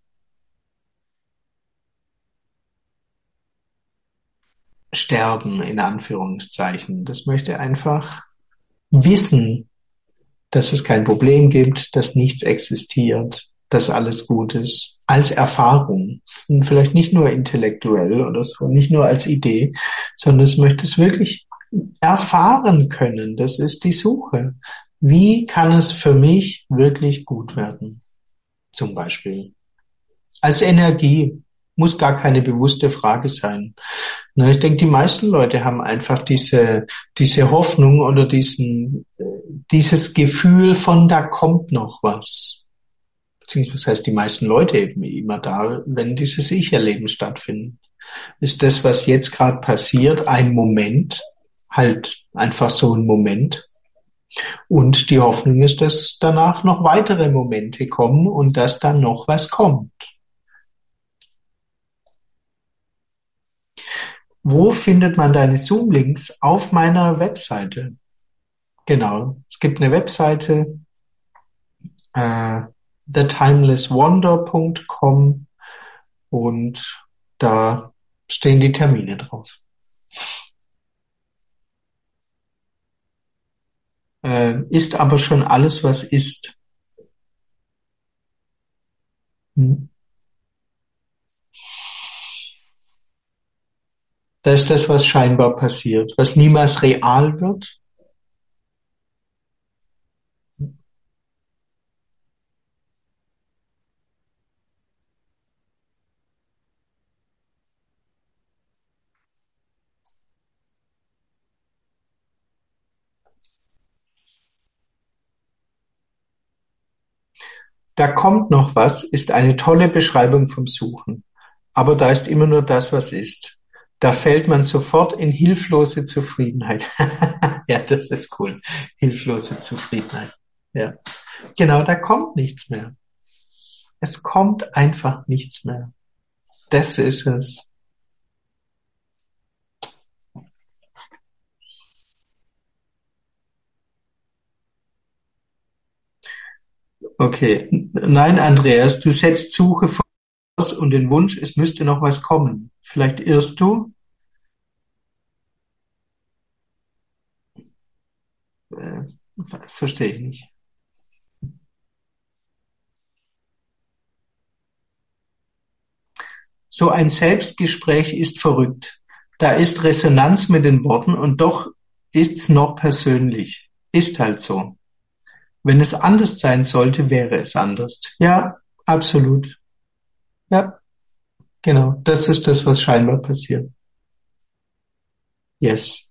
sterben, in Anführungszeichen. Das möchte einfach wissen, dass es kein Problem gibt, dass nichts existiert, dass alles gut ist, als Erfahrung. Und vielleicht nicht nur intellektuell oder so, nicht nur als Idee, sondern es möchte es wirklich erfahren können. Das ist die Suche. Wie kann es für mich wirklich gut werden? Zum Beispiel. Als Energie. Muss gar keine bewusste Frage sein. Na, ich denke, die meisten Leute haben einfach diese Hoffnung oder dieses Gefühl von, da kommt noch was. Beziehungsweise heißt die meisten Leute eben immer da, wenn dieses Ich-Erleben stattfindet. Ist das, was jetzt gerade passiert, ein Moment, halt einfach so ein Moment. Und die Hoffnung ist, dass danach noch weitere Momente kommen und dass dann noch was kommt. Wo findet man deine Zoom-Links? Auf meiner Webseite. Genau. Es gibt eine Webseite, äh, thetimelesswonder.com und da stehen die Termine drauf. Ist aber schon alles, was ist. Hm. Das ist das, was scheinbar passiert, was niemals real wird. Da kommt noch was, ist eine tolle Beschreibung vom Suchen. Aber da ist immer nur das, was ist. Da fällt man sofort in hilflose Zufriedenheit. Ja, das ist cool. Hilflose Zufriedenheit. Ja, genau, da kommt nichts mehr. Es kommt einfach nichts mehr. Das ist es. Okay. Nein, Andreas, du setzt Suche voraus und den Wunsch, es müsste noch was kommen. Vielleicht irrst du. Äh, verstehe ich nicht. So ein Selbstgespräch ist verrückt. Da ist Resonanz mit den Worten und doch ist's noch persönlich. Ist halt so. Wenn es anders sein sollte, wäre es anders. Ja, absolut. Ja, genau. Das ist das, was scheinbar passiert. Yes.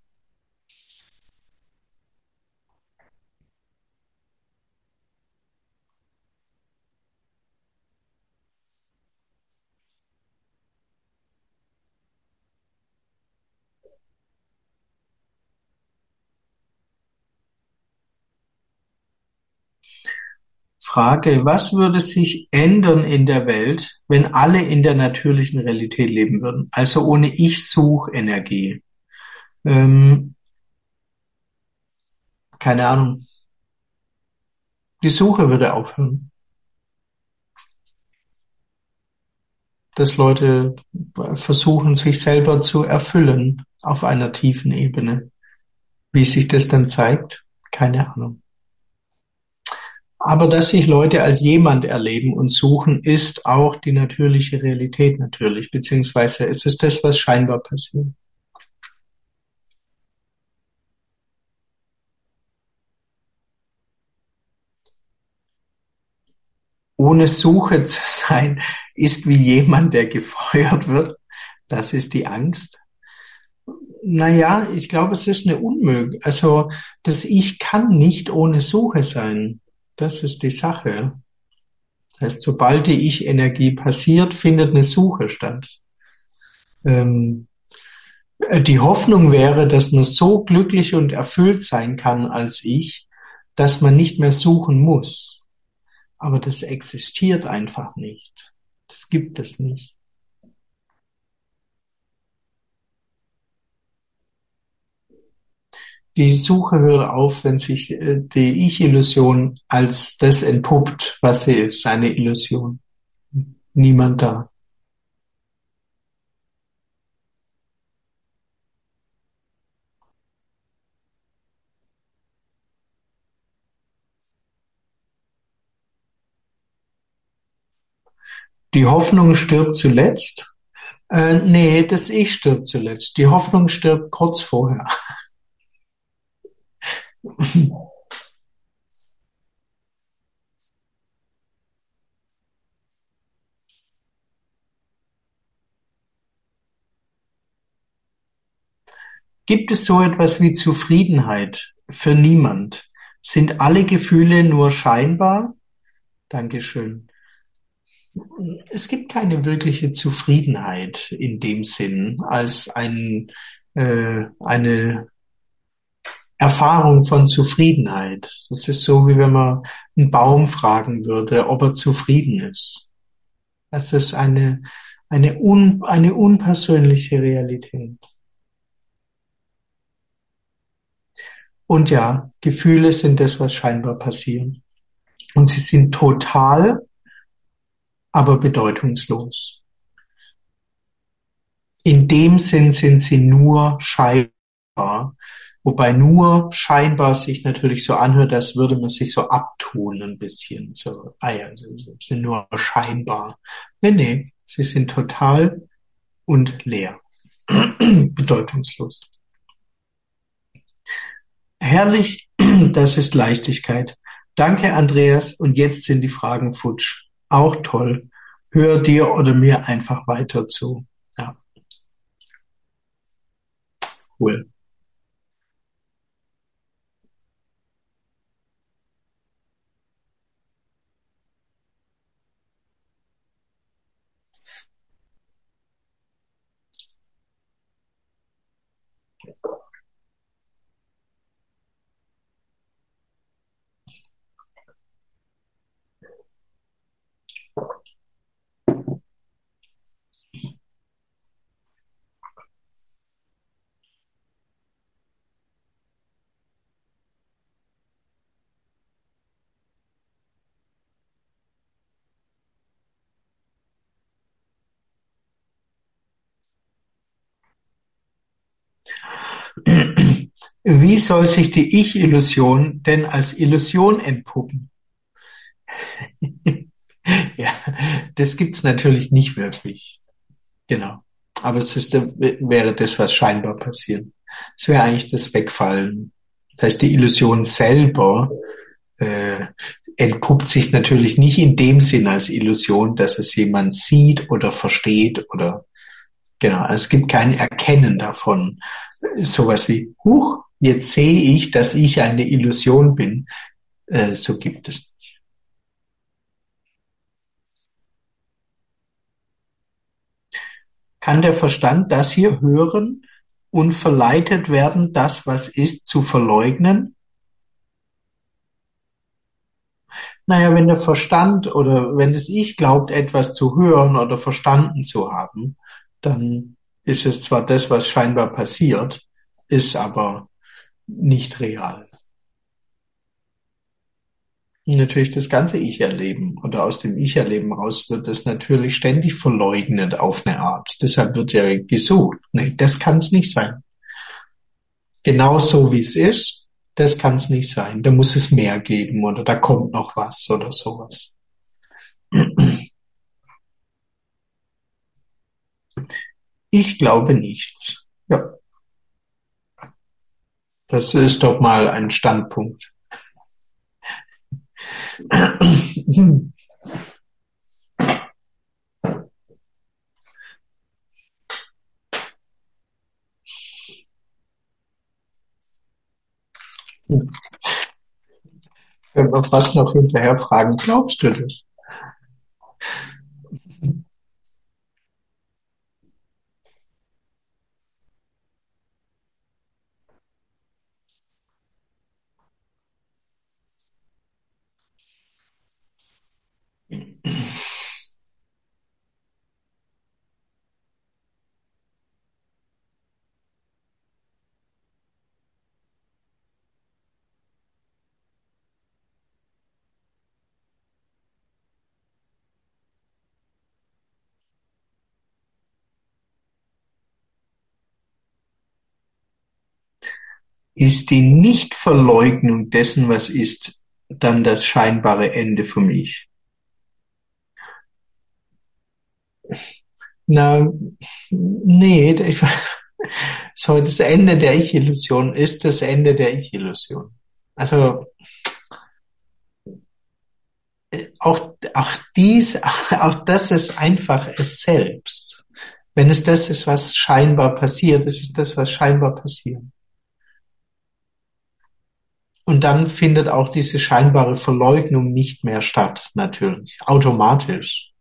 Frage, was würde sich ändern in der Welt, wenn alle in der natürlichen Realität leben würden? Also ohne Ich-Suchenergie. Ähm, keine Ahnung. Die Suche würde aufhören. Dass Leute versuchen, sich selber zu erfüllen auf einer tiefen Ebene. Wie sich das dann zeigt, keine Ahnung. Aber dass sich Leute als jemand erleben und suchen, ist auch die natürliche Realität natürlich, beziehungsweise es ist das, was scheinbar passiert. Ohne Suche zu sein, ist wie jemand, der gefeuert wird. Das ist die Angst. Naja, ich glaube, es ist eine Unmöglichkeit. Also, das Ich kann nicht ohne Suche sein. Das ist die Sache. Das heißt, sobald die Ich-Energie passiert, findet eine Suche statt. Ähm, die Hoffnung wäre, dass man so glücklich und erfüllt sein kann als Ich, dass man nicht mehr suchen muss. Aber das existiert einfach nicht. Das gibt es nicht. Die Suche hört auf, wenn sich die Ich-Illusion als das entpuppt, was sie ist, eine Illusion. Niemand da. Die Hoffnung stirbt zuletzt. Nee, das Ich stirbt zuletzt. Die Hoffnung stirbt kurz vorher. Gibt es so etwas wie Zufriedenheit für niemand? Sind alle Gefühle nur scheinbar? Dankeschön. Es gibt keine wirkliche Zufriedenheit in dem Sinn als eine Erfahrung von Zufriedenheit. Das ist so, wie wenn man einen Baum fragen würde, ob er zufrieden ist. Das ist eine unpersönliche Realität. Und ja, Gefühle sind das, was scheinbar passiert. Und sie sind total, aber bedeutungslos. In dem Sinn sind sie nur scheinbar, wobei nur scheinbar sich natürlich so anhört, als würde man sich so abtun ein bisschen. So, ah ja, sie sind nur scheinbar. Nee, nee, sie sind total und leer. Bedeutungslos. Herrlich, das ist Leichtigkeit. Danke, Andreas. Und jetzt sind die Fragen futsch. Auch toll. Hör dir oder mir einfach weiter zu. Ja, cool. Wie soll sich die Ich-Illusion denn als Illusion entpuppen? Ja, das gibt's natürlich nicht wirklich. Genau. Aber wäre das, was scheinbar passiert. Es wäre eigentlich das Wegfallen. Das heißt, die Illusion selber äh, entpuppt sich natürlich nicht in dem Sinn als Illusion, dass es jemand sieht oder versteht oder genau. Es gibt kein Erkennen davon. Sowas wie, huch, jetzt sehe ich, dass ich eine Illusion bin. So gibt es nicht. Kann der Verstand das hier hören und verleitet werden, das, was ist, zu verleugnen? Naja, wenn der Verstand oder wenn das Ich glaubt, etwas zu hören oder verstanden zu haben, dann ist es zwar das, was scheinbar passiert, ist aber nicht real. Natürlich das ganze Ich-Erleben oder aus dem Ich-Erleben raus wird es natürlich ständig verleugnet auf eine Art. Deshalb wird ja gesucht. Nee, das kann es nicht sein. Genau so wie es ist, das kann es nicht sein. Da muss es mehr geben oder da kommt noch was oder sowas. Ich glaube nichts. Ja, das ist doch mal ein Standpunkt. Wenn wir fast noch hinterher fragen, glaubst du das? Ist die Nichtverleugnung dessen, was ist, dann das scheinbare Ende für mich? Na, nee, so das Ende der Ich-Illusion ist das Ende der Ich-Illusion. Also auch das ist einfach es selbst. Wenn es das ist, was scheinbar passiert, ist es das, was scheinbar passiert. Und dann findet auch diese scheinbare Verleugnung nicht mehr statt, natürlich, automatisch.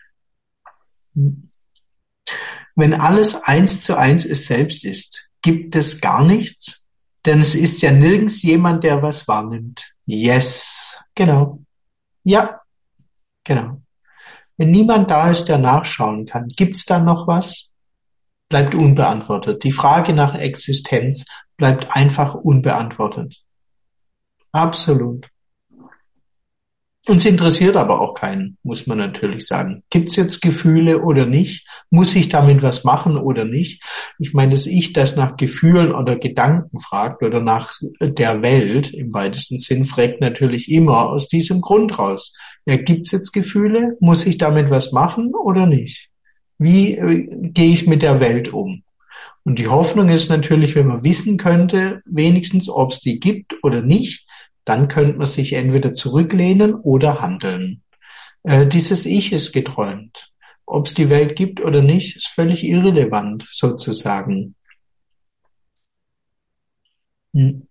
Wenn alles eins zu eins es selbst ist, gibt es gar nichts, denn es ist ja nirgends jemand, der was wahrnimmt. Yes, genau. Ja, genau. Wenn niemand da ist, der nachschauen kann, gibt's da noch was? Bleibt unbeantwortet. Die Frage nach Existenz bleibt einfach unbeantwortet. Absolut. Uns interessiert aber auch keinen, muss man natürlich sagen. Gibt's jetzt Gefühle oder nicht? Muss ich damit was machen oder nicht? Ich meine, das Ich, das nach Gefühlen oder Gedanken fragt oder nach der Welt im weitesten Sinn, fragt natürlich immer aus diesem Grund raus. Ja, gibt's jetzt Gefühle? Muss ich damit was machen oder nicht? Wie gehe ich mit der Welt um? Und die Hoffnung ist natürlich, wenn man wissen könnte, wenigstens, ob es die gibt oder nicht, dann könnte man sich entweder zurücklehnen oder handeln. Dieses Ich ist geträumt. Ob es die Welt gibt oder nicht, ist völlig irrelevant, sozusagen. Hm.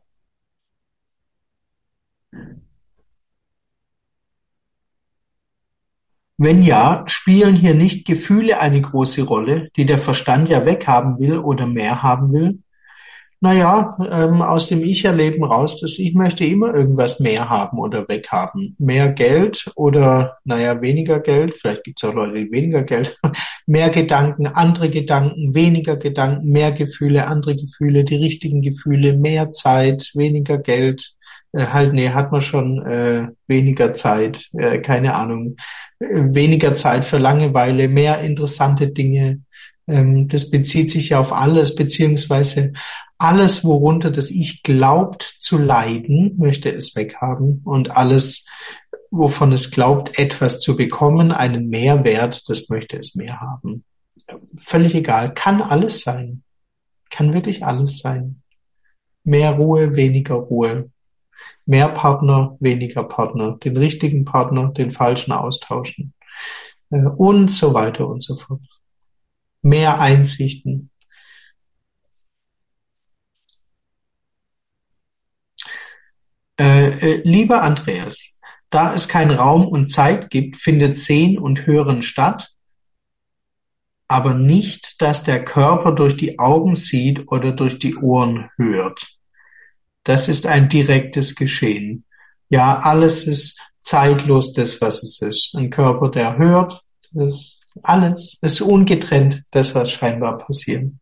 Wenn ja, spielen hier nicht Gefühle eine große Rolle, die der Verstand ja weghaben will oder mehr haben will? Naja, aus dem Ich-Erleben raus, dass ich möchte immer irgendwas mehr haben oder weghaben. Mehr Geld oder, naja, weniger Geld. Vielleicht gibt es auch Leute, die weniger Geld haben. Mehr Gedanken, weniger Gedanken, mehr Gefühle, andere Gefühle, die richtigen Gefühle, mehr Zeit, weniger Geld. Nee, hat man schon weniger Zeit, keine Ahnung. Weniger Zeit für Langeweile, mehr interessante Dinge. Das bezieht sich ja auf alles, beziehungsweise alles, worunter das Ich glaubt zu leiden, möchte es weghaben. Und alles, wovon es glaubt, etwas zu bekommen, einen Mehrwert, das möchte es mehr haben. Völlig egal. Kann alles sein. Kann wirklich alles sein. Mehr Ruhe, weniger Ruhe. Mehr Partner, weniger Partner. Den richtigen Partner, den falschen austauschen. Und so weiter und so fort. Mehr Einsichten. Lieber Andreas, da es kein Raum und Zeit gibt, findet Sehen und Hören statt, aber nicht, dass der Körper durch die Augen sieht oder durch die Ohren hört. Das ist ein direktes Geschehen. Ja, alles ist zeitlos, das, was es ist. Ein Körper, der hört, das alles ist ungetrennt, das, was scheinbar passiert.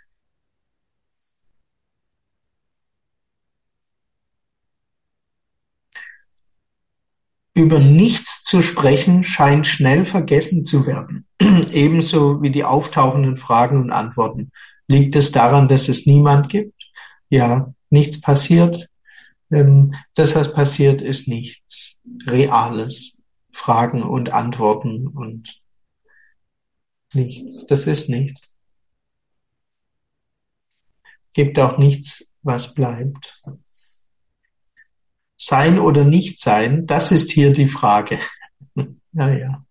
Über nichts zu sprechen scheint schnell vergessen zu werden, ebenso wie die auftauchenden Fragen und Antworten. Liegt es daran, dass es niemand gibt? Ja, nichts passiert. Das, was passiert, ist nichts Reales. Fragen und Antworten und nichts. Das ist nichts. Gibt auch nichts, was bleibt. Sein oder nicht sein, das ist hier die Frage. Naja,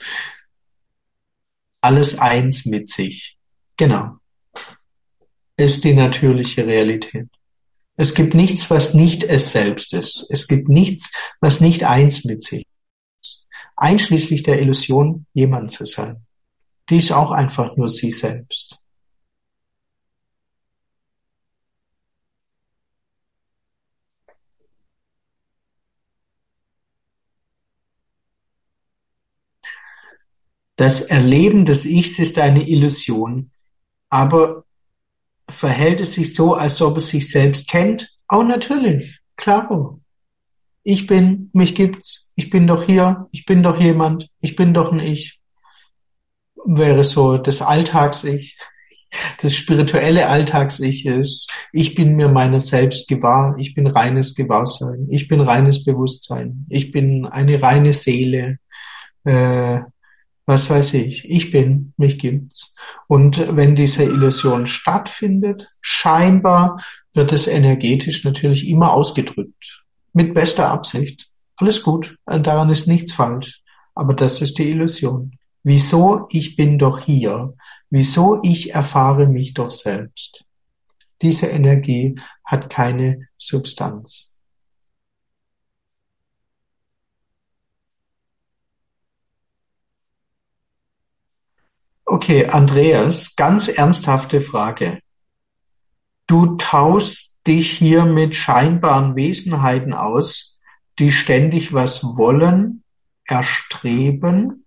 alles eins mit sich. Genau, ist die natürliche Realität. Es gibt nichts, was nicht es selbst ist. Es gibt nichts, was nicht eins mit sich ist. Einschließlich der Illusion, jemand zu sein. Die ist auch einfach nur sie selbst. Das Erleben des Ichs ist eine Illusion, aber verhält es sich so, als ob es sich selbst kennt? Oh, natürlich, klaro. Ich bin, mich gibt's, ich bin doch hier, ich bin doch jemand, ich bin doch ein Ich, wäre so das Alltags-Ich. Das spirituelle Alltags-Ich ist, ich bin mir meiner selbst gewahr, ich bin reines Gewahrsein, ich bin reines Bewusstsein, ich bin eine reine Seele, äh, was weiß ich bin, mich gibt's. Und wenn diese Illusion stattfindet, scheinbar wird es energetisch natürlich immer ausgedrückt. Mit bester Absicht. Alles gut, daran ist nichts falsch. Aber das ist die Illusion. Wieso? Ich bin doch hier. Wieso? Ich erfahre mich doch selbst. Diese Energie hat keine Substanz. Okay, Andreas, ganz ernsthafte Frage. Du tauschst dich hier mit scheinbaren Wesenheiten aus, die ständig was wollen, erstreben.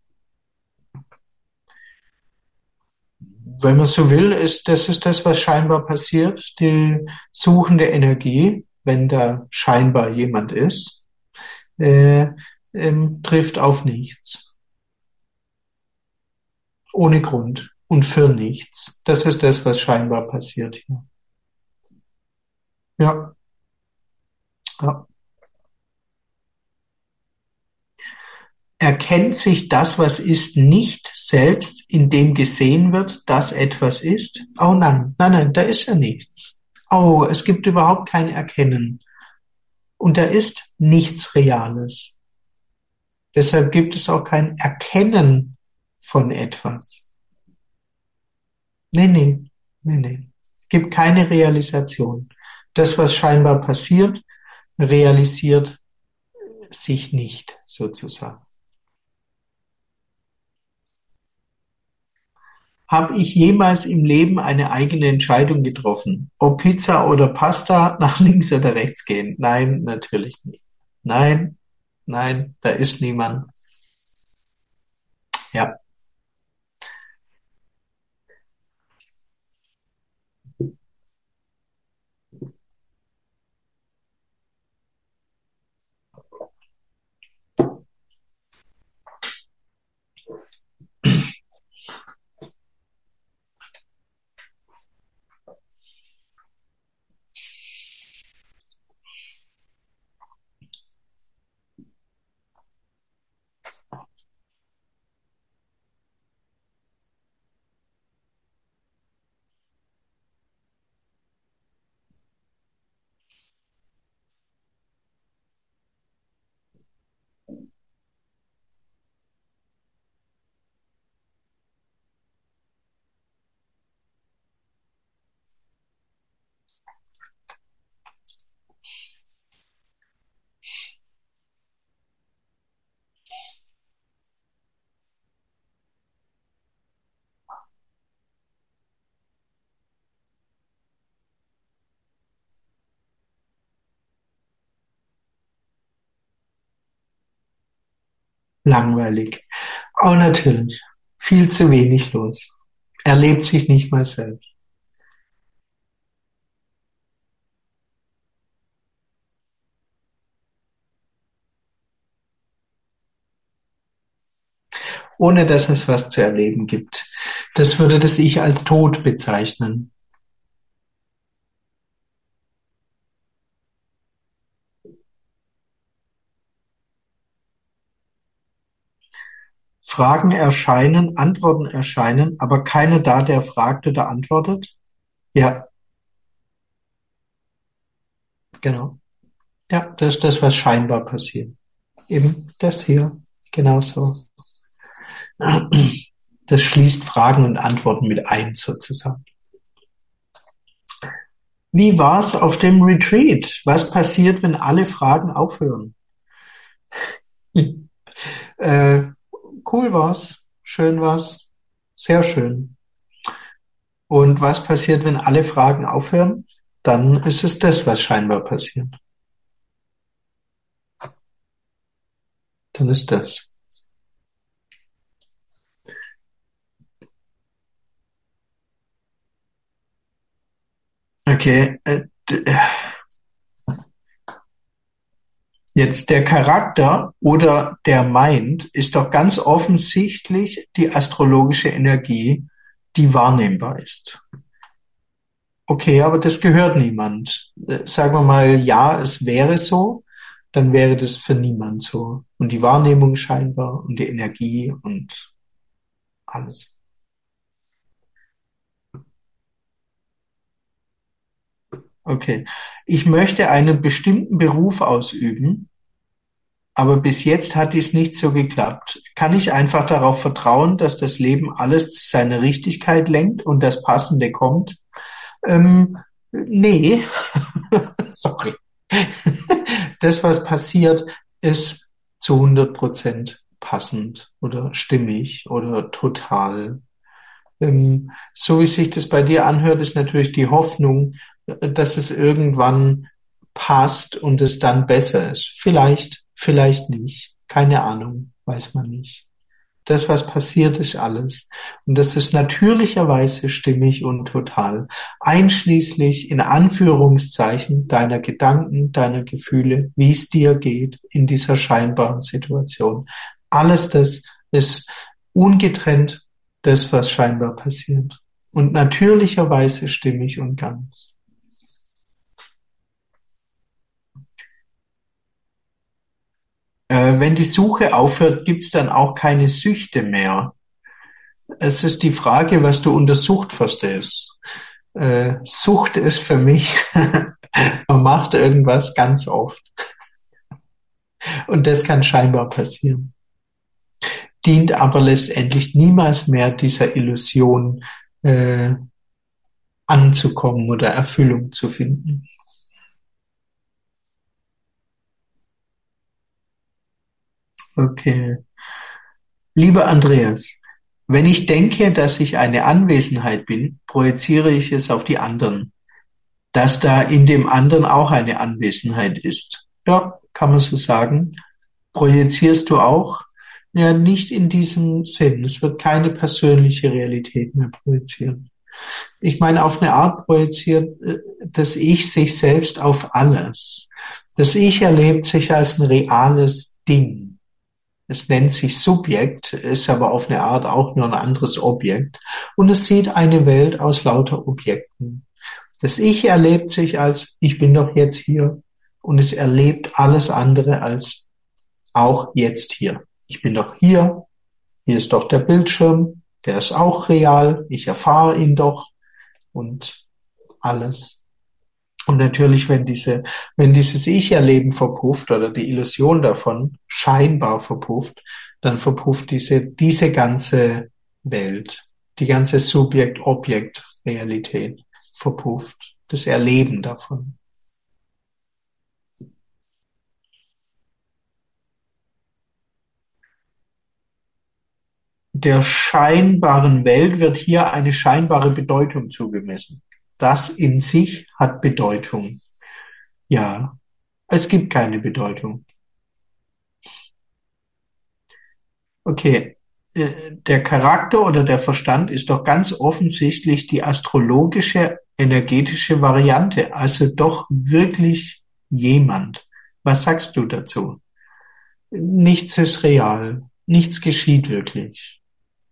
Wenn man so will, ist das, was scheinbar passiert, die suchende Energie, wenn da scheinbar jemand ist, äh, trifft auf nichts, ohne Grund und für nichts. Das ist das, was scheinbar passiert hier. Ja, ja. Erkennt sich das, was ist, nicht selbst, indem gesehen wird, dass etwas ist? Oh nein, nein, nein, da ist ja nichts. Oh, es gibt überhaupt kein Erkennen. Und da ist nichts Reales. Deshalb gibt es auch kein Erkennen von etwas. Nee, nee, nee, nee. Es gibt keine Realisation. Das, was scheinbar passiert, realisiert sich nicht, sozusagen. Habe ich jemals im Leben eine eigene Entscheidung getroffen? Ob Pizza oder Pasta, nach links oder rechts gehen? Nein, natürlich nicht. Nein, nein, da ist niemand. Ja. Langweilig. Aber natürlich, viel zu wenig los. Er lebt sich nicht mal selbst. Ohne dass es was zu erleben gibt. Das würde das Ich als tot bezeichnen. Fragen erscheinen, Antworten erscheinen, aber keiner da, der fragt oder antwortet. Ja, genau. Ja, das ist das, was scheinbar passiert. Eben das hier. Genauso. Das schließt Fragen und Antworten mit ein, sozusagen. Wie war's auf dem Retreat? Was passiert, wenn alle Fragen aufhören? Äh, cool war's, schön war's, sehr schön. Und was passiert, wenn alle Fragen aufhören? Dann ist es das, was scheinbar passiert. Dann ist das. Okay, jetzt der Charakter oder der Mind ist doch ganz offensichtlich die astrologische Energie, die wahrnehmbar ist. Okay, aber das gehört niemand. Sagen wir mal, ja, es wäre so, dann wäre das für niemand so. Und die Wahrnehmung scheinbar und die Energie und alles. Okay. Ich möchte einen bestimmten Beruf ausüben, aber bis jetzt hat dies nicht so geklappt. Kann ich einfach darauf vertrauen, dass das Leben alles zu seiner Richtigkeit lenkt und das Passende kommt? Nee, sorry. Das, was passiert, ist zu 100% passend oder stimmig oder total. So wie sich das bei dir anhört, ist natürlich die Hoffnung, dass es irgendwann passt und es dann besser ist. Vielleicht, vielleicht nicht. Keine Ahnung, weiß man nicht. Das, was passiert, ist alles. Und das ist natürlicherweise stimmig und total. Einschließlich in Anführungszeichen deiner Gedanken, deiner Gefühle, wie es dir geht in dieser scheinbaren Situation. Alles das ist ungetrennt das, was scheinbar passiert. Und natürlicherweise stimmig und ganz. Wenn die Suche aufhört, gibt's dann auch keine Süchte mehr. Es ist die Frage, was du unter Sucht verstehst. Sucht ist für mich, man macht irgendwas ganz oft und das kann scheinbar passieren, dient aber letztendlich niemals mehr dieser Illusion äh, anzukommen oder Erfüllung zu finden. Okay. Lieber Andreas, wenn ich denke, dass ich eine Anwesenheit bin, projiziere ich es auf die anderen, dass da in dem anderen auch eine Anwesenheit ist. Ja, kann man so sagen. Projizierst du auch? Ja, nicht in diesem Sinn. Es wird keine persönliche Realität mehr projizieren. Ich meine, auf eine Art projiziert das Ich sich selbst auf alles. Das Ich erlebt sich als ein reales Ding. Es nennt sich Subjekt, ist aber auf eine Art auch nur ein anderes Objekt. Und es sieht eine Welt aus lauter Objekten. Das Ich erlebt sich als, ich bin doch jetzt hier. Und es erlebt alles andere als auch jetzt hier. Ich bin doch hier ist doch der Bildschirm, der ist auch real, ich erfahre ihn doch und alles. Und natürlich, wenn dieses Ich-Erleben verpufft oder die Illusion davon scheinbar verpufft, dann verpufft diese ganze Welt, die ganze Subjekt-Objekt-Realität verpufft, das Erleben davon. Der scheinbaren Welt wird hier eine scheinbare Bedeutung zugemessen. Das in sich hat Bedeutung. Ja, es gibt keine Bedeutung. Okay, der Charakter oder der Verstand ist doch ganz offensichtlich die astrologische, energetische Variante, also doch wirklich jemand. Was sagst du dazu? Nichts ist real, nichts geschieht wirklich.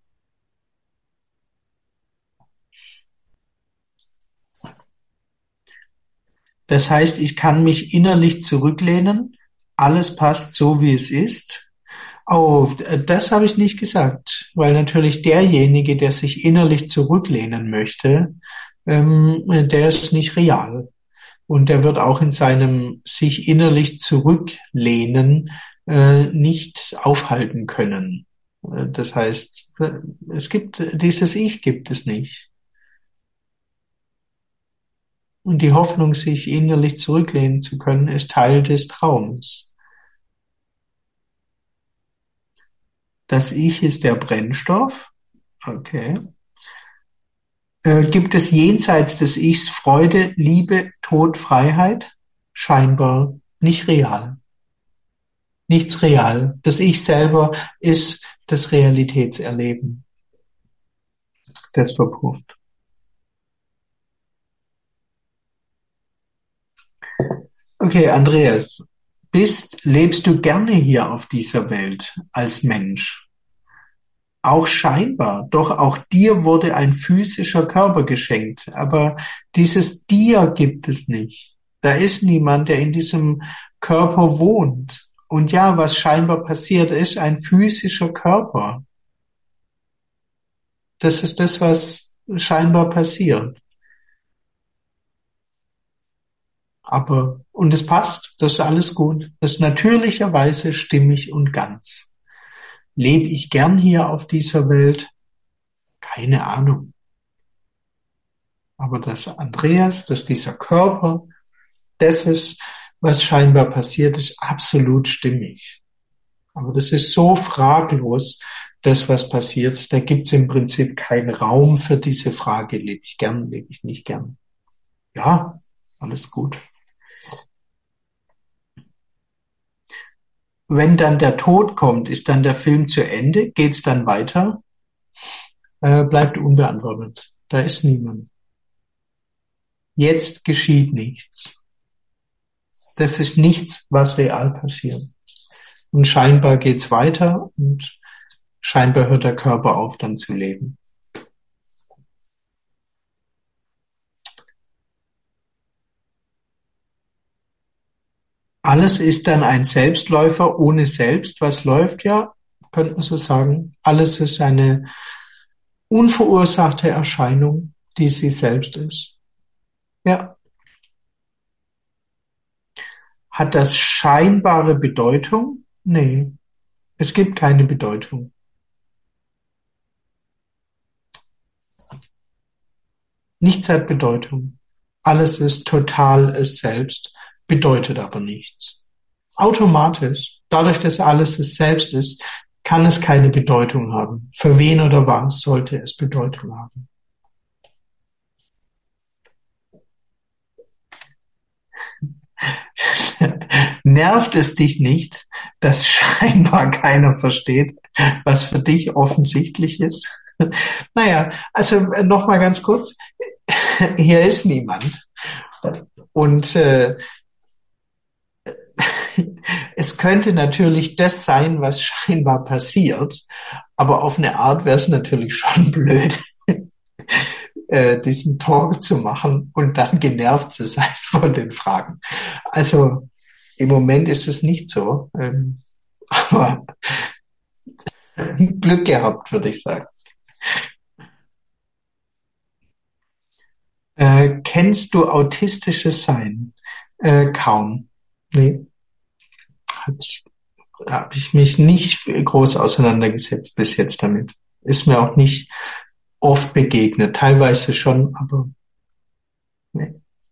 Das heißt, ich kann mich innerlich zurücklehnen, alles passt so, wie es ist. Oh, das habe ich nicht gesagt, weil natürlich derjenige, der sich innerlich zurücklehnen möchte, der ist nicht real. Und der wird auch in seinem sich innerlich zurücklehnen nicht aufhalten können. Das heißt, es gibt dieses Ich gibt es nicht. Und die Hoffnung, sich innerlich zurücklehnen zu können, ist Teil des Traums. Das Ich ist der Brennstoff. Okay. Gibt es jenseits des Ichs Freude, Liebe, Tod, Freiheit? Scheinbar nicht real. Nichts real. Das Ich selber ist das Realitätserleben, das verpufft. Okay, Andreas, lebst du gerne hier auf dieser Welt als Mensch? Auch scheinbar, doch auch dir wurde ein physischer Körper geschenkt, aber dieses Dir gibt es nicht. Da ist niemand, der in diesem Körper wohnt. Und ja, was scheinbar passiert, ist ein physischer Körper. Das ist das, was scheinbar passiert. Und es passt, das ist alles gut. Das ist natürlicherweise stimmig und ganz. Lebe ich gern hier auf dieser Welt? Keine Ahnung. Aber dass dieser Körper, das ist, was scheinbar passiert, ist absolut stimmig. Aber das ist so fraglos, das, was passiert. Da gibt es im Prinzip keinen Raum für diese Frage, lebe ich gern, lebe ich nicht gern. Ja, alles gut. Wenn dann der Tod kommt, ist dann der Film zu Ende? Geht's dann weiter? Bleibt unbeantwortet. Da ist niemand. Jetzt geschieht nichts. Das ist nichts, was real passiert. Und scheinbar geht's weiter und scheinbar hört der Körper auf, dann zu leben. Alles ist dann ein Selbstläufer ohne Selbst. Was läuft? Ja, könnte man so sagen. Alles ist eine unverursachte Erscheinung, die sie selbst ist. Ja. Hat das scheinbare Bedeutung? Nee, es gibt keine Bedeutung. Nichts hat Bedeutung. Alles ist total es selbst, bedeutet aber nichts. Automatisch, dadurch, dass alles es selbst ist, kann es keine Bedeutung haben. Für wen oder was sollte es Bedeutung haben? Nervt es dich nicht, dass scheinbar keiner versteht, was für dich offensichtlich ist? Naja, also noch mal ganz kurz. Hier ist niemand. Und es könnte natürlich das sein, was scheinbar passiert, aber auf eine Art wäre es natürlich schon blöd, diesen Talk zu machen und dann genervt zu sein von den Fragen. Also im Moment ist es nicht so, aber Glück gehabt, würde ich sagen. Kennst du autistisches Sein? Kaum. Nee, hab ich mich nicht groß auseinandergesetzt bis jetzt damit. Ist mir auch nicht oft begegnet, teilweise schon, aber nee.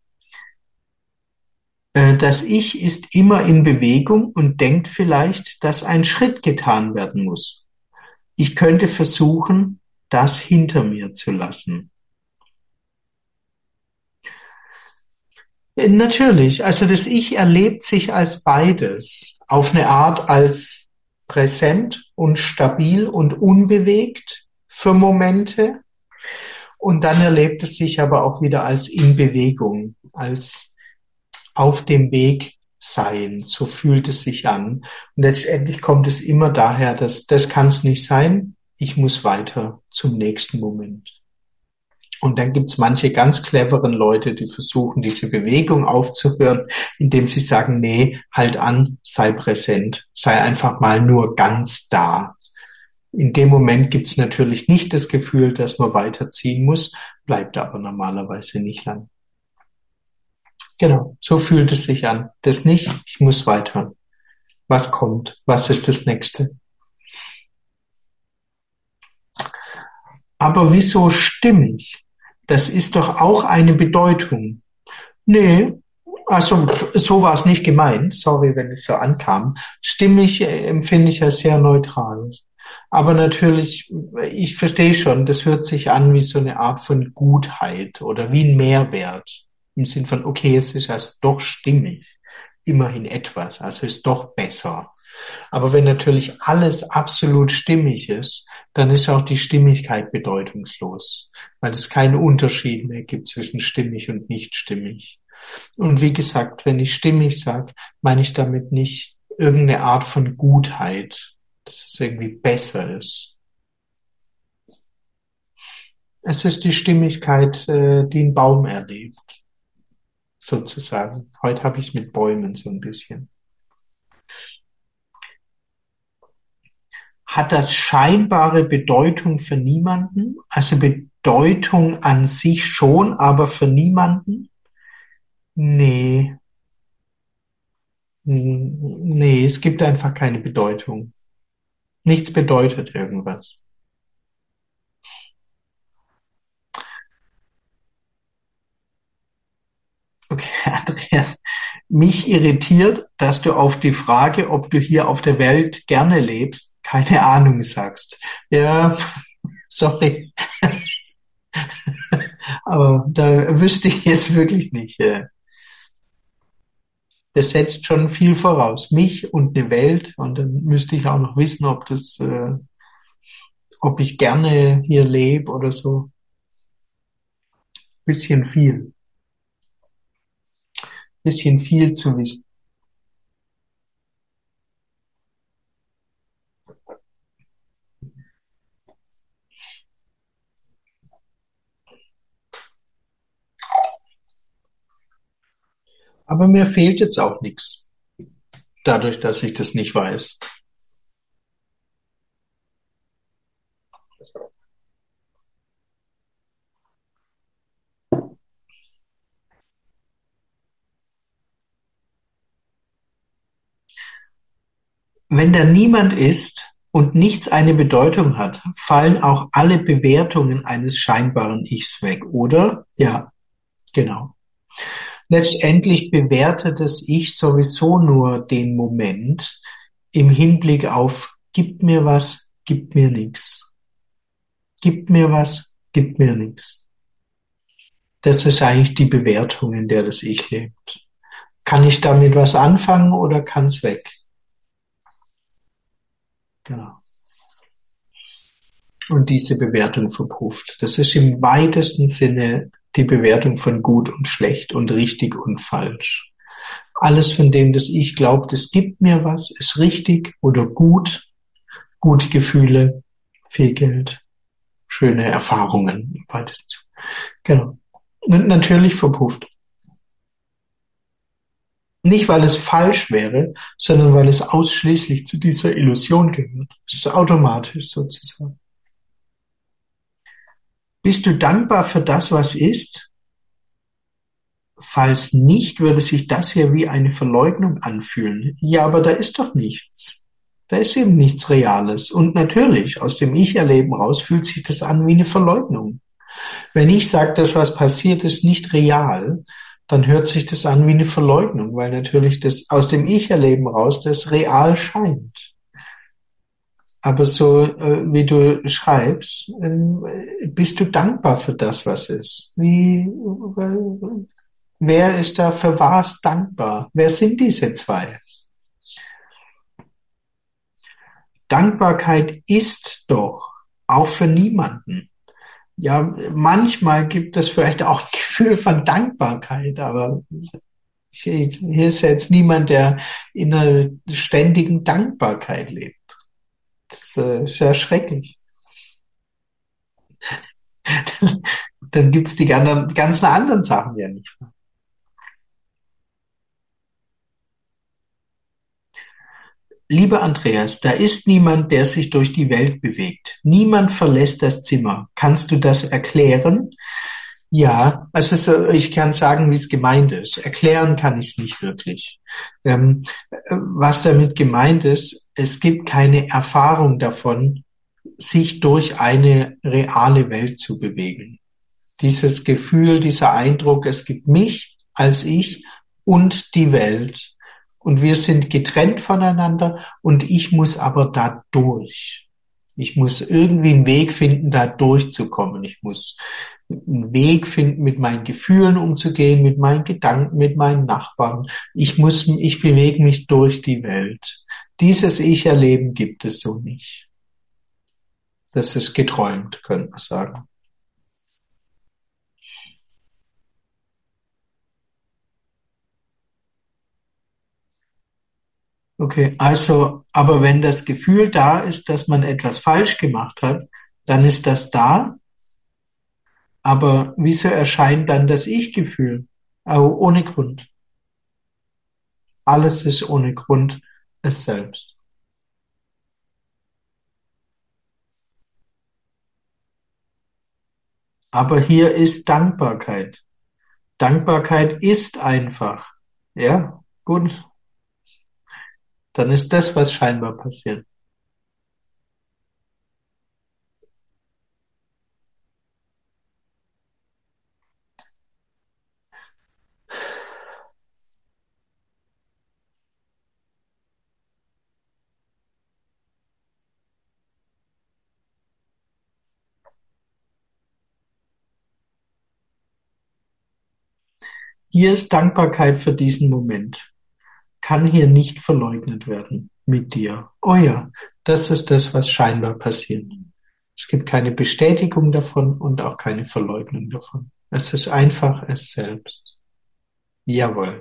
Das Ich ist immer in Bewegung und denkt vielleicht, dass ein Schritt getan werden muss. Ich könnte versuchen, das hinter mir zu lassen. Natürlich, also das Ich erlebt sich als beides. Auf eine Art als präsent und stabil und unbewegt für Momente. Und dann erlebt es sich aber auch wieder als in Bewegung, als auf dem Weg sein. So fühlt es sich an. Und letztendlich kommt es immer daher, dass das kann es nicht sein. Ich muss weiter zum nächsten Moment. Und dann gibt's manche ganz cleveren Leute, die versuchen, diese Bewegung aufzuhören, indem sie sagen, nee, halt an, sei präsent, sei einfach mal nur ganz da. In dem Moment gibt's natürlich nicht das Gefühl, dass man weiterziehen muss, bleibt aber normalerweise nicht lang. Genau, so fühlt es sich an. Das nicht, ich muss weiter. Was kommt? Was ist das Nächste? Aber wieso stimmig? Das ist doch auch eine Bedeutung. Nee, also so war es nicht gemeint. Sorry, wenn es so ankam. Stimmig empfinde ich als sehr neutral. Aber natürlich, ich verstehe schon, das hört sich an wie so eine Art von Gutheit oder wie ein Mehrwert. Im Sinn von, okay, es ist also doch stimmig. Immerhin etwas, also ist doch besser. Aber wenn natürlich alles absolut stimmig ist, dann ist auch die Stimmigkeit bedeutungslos, weil es keinen Unterschied mehr gibt zwischen stimmig und nicht stimmig. Und wie gesagt, wenn ich stimmig sage, meine ich damit nicht irgendeine Art von Gutheit, dass es irgendwie besser ist. Es ist die Stimmigkeit, die ein Baum erlebt, sozusagen. Heute habe ich es mit Bäumen so ein bisschen. Hat das scheinbare Bedeutung für niemanden? Also Bedeutung an sich schon, aber für niemanden? Nee, nee, es gibt einfach keine Bedeutung. Nichts bedeutet irgendwas. Okay, Andreas, mich irritiert, dass du auf die Frage, ob du hier auf der Welt gerne lebst, keine Ahnung sagst. Ja, sorry, aber da wüsste ich jetzt wirklich nicht. Das setzt schon viel voraus. Mich und eine Welt. Und dann müsste ich auch noch wissen, ob ich gerne hier lebe oder so. Bisschen viel. Bisschen viel zu wissen. Aber mir fehlt jetzt auch nichts. Dadurch, dass ich das nicht weiß. Wenn da niemand ist und nichts eine Bedeutung hat, fallen auch alle Bewertungen eines scheinbaren Ichs weg, oder? Ja, genau. Letztendlich bewertet das Ich sowieso nur den Moment im Hinblick auf, gibt mir was, gibt mir nichts. Gibt mir was, gibt mir nichts. Das ist eigentlich die Bewertung, in der das Ich lebt. Kann ich damit was anfangen oder kann es weg? Genau. Und diese Bewertung verpufft. Das ist im weitesten Sinne die Bewertung von gut und schlecht und richtig und falsch. Alles, von dem das Ich glaubt, es gibt mir was, ist richtig oder gut, gute Gefühle, viel Geld, schöne Erfahrungen. Genau. Und natürlich verpufft. Nicht, weil es falsch wäre, sondern weil es ausschließlich zu dieser Illusion gehört. Es ist automatisch sozusagen. Bist du dankbar für das, was ist? Falls nicht, würde sich das ja wie eine Verleugnung anfühlen. Ja, aber da ist doch nichts. Da ist eben nichts Reales. Und natürlich, aus dem Ich-Erleben raus fühlt sich das an wie eine Verleugnung. Wenn ich sage, dass was passiert ist nicht real, dann hört sich das an wie eine Verleugnung, weil natürlich das aus dem Ich-Erleben raus das real scheint. Aber so wie du schreibst, bist du dankbar für das, was ist. Wer ist da für was dankbar? Wer sind diese zwei? Dankbarkeit ist doch auch für niemanden. Ja, manchmal gibt es vielleicht auch ein Gefühl von Dankbarkeit, aber hier ist ja jetzt niemand, der in einer ständigen Dankbarkeit lebt. Das ist ja schrecklich. Dann gibt's die ganzen anderen Sachen ja nicht. Lieber Andreas, da ist niemand, der sich durch die Welt bewegt. Niemand verlässt das Zimmer. Kannst du das erklären? Ja, also ich kann sagen, wie es gemeint ist. Erklären kann ich es nicht wirklich. Was damit gemeint ist, es gibt keine Erfahrung davon, sich durch eine reale Welt zu bewegen. Dieses Gefühl, dieser Eindruck, es gibt mich als ich und die Welt. Und wir sind getrennt voneinander und ich muss aber da durch. Ich muss irgendwie einen Weg finden, da durchzukommen. Ich muss einen Weg finden, mit meinen Gefühlen umzugehen, mit meinen Gedanken, mit meinen Nachbarn. Ich bewege mich durch die Welt. Dieses Ich-Erleben gibt es so nicht. Das ist geträumt, könnte man sagen. Okay, also, aber wenn das Gefühl da ist, dass man etwas falsch gemacht hat, dann ist das da, aber wieso erscheint dann das Ich-Gefühl? Ohne Grund. Alles ist ohne Grund es selbst. Aber hier ist Dankbarkeit. Dankbarkeit ist einfach. Ja, gut. Dann ist das, was scheinbar passiert. Hier ist Dankbarkeit für diesen Moment. Kann hier nicht verleugnet werden mit dir. Oh ja, das ist das, was scheinbar passiert. Es gibt keine Bestätigung davon und auch keine Verleugnung davon. Es ist einfach es selbst. Jawohl.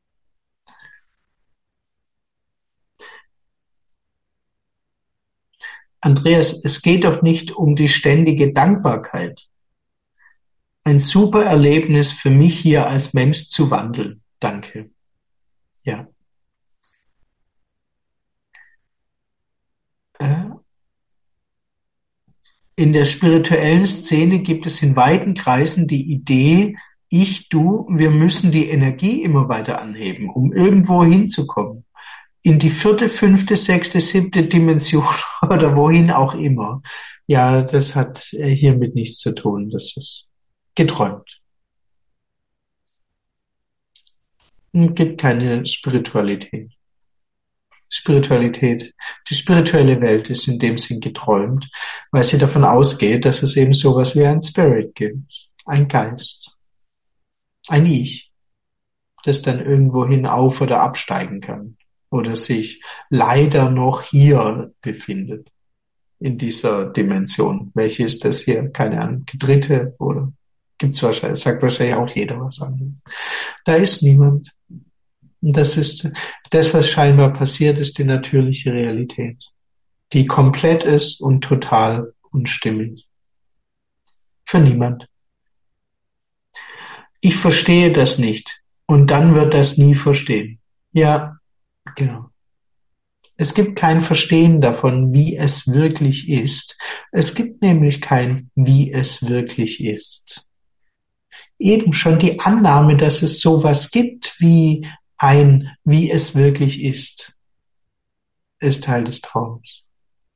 Andreas, es geht doch nicht um die ständige Dankbarkeit. Ein super Erlebnis für mich hier als Mensch zu wandeln. Danke. Ja. Äh, In der spirituellen Szene gibt es in weiten Kreisen die Idee, ich, du, wir müssen die Energie immer weiter anheben, um irgendwo hinzukommen. In die vierte, fünfte, sechste, siebte Dimension oder wohin auch immer. Ja, das hat hiermit nichts zu tun. Das ist geträumt. Gibt keine Spiritualität. Spiritualität. Die spirituelle Welt ist in dem Sinn geträumt, weil sie davon ausgeht, dass es eben sowas wie ein Spirit gibt. Ein Geist. Ein Ich, das dann irgendwohin auf- oder absteigen kann. Oder sich leider noch hier befindet. In dieser Dimension. Welche ist das hier? Keine Ahnung. Die dritte oder gibt's wahrscheinlich, sagt wahrscheinlich auch jeder was anderes. Da ist niemand. Und das ist das, was scheinbar passiert, ist die natürliche Realität, die komplett ist und total und stimmig. Für niemand. Ich verstehe das nicht. Und dann wird das nie verstehen. Ja, genau. Es gibt kein Verstehen davon, wie es wirklich ist. Es gibt nämlich kein, wie es wirklich ist. Eben schon die Annahme, dass es sowas gibt wie ein, wie es wirklich ist Teil des Traums.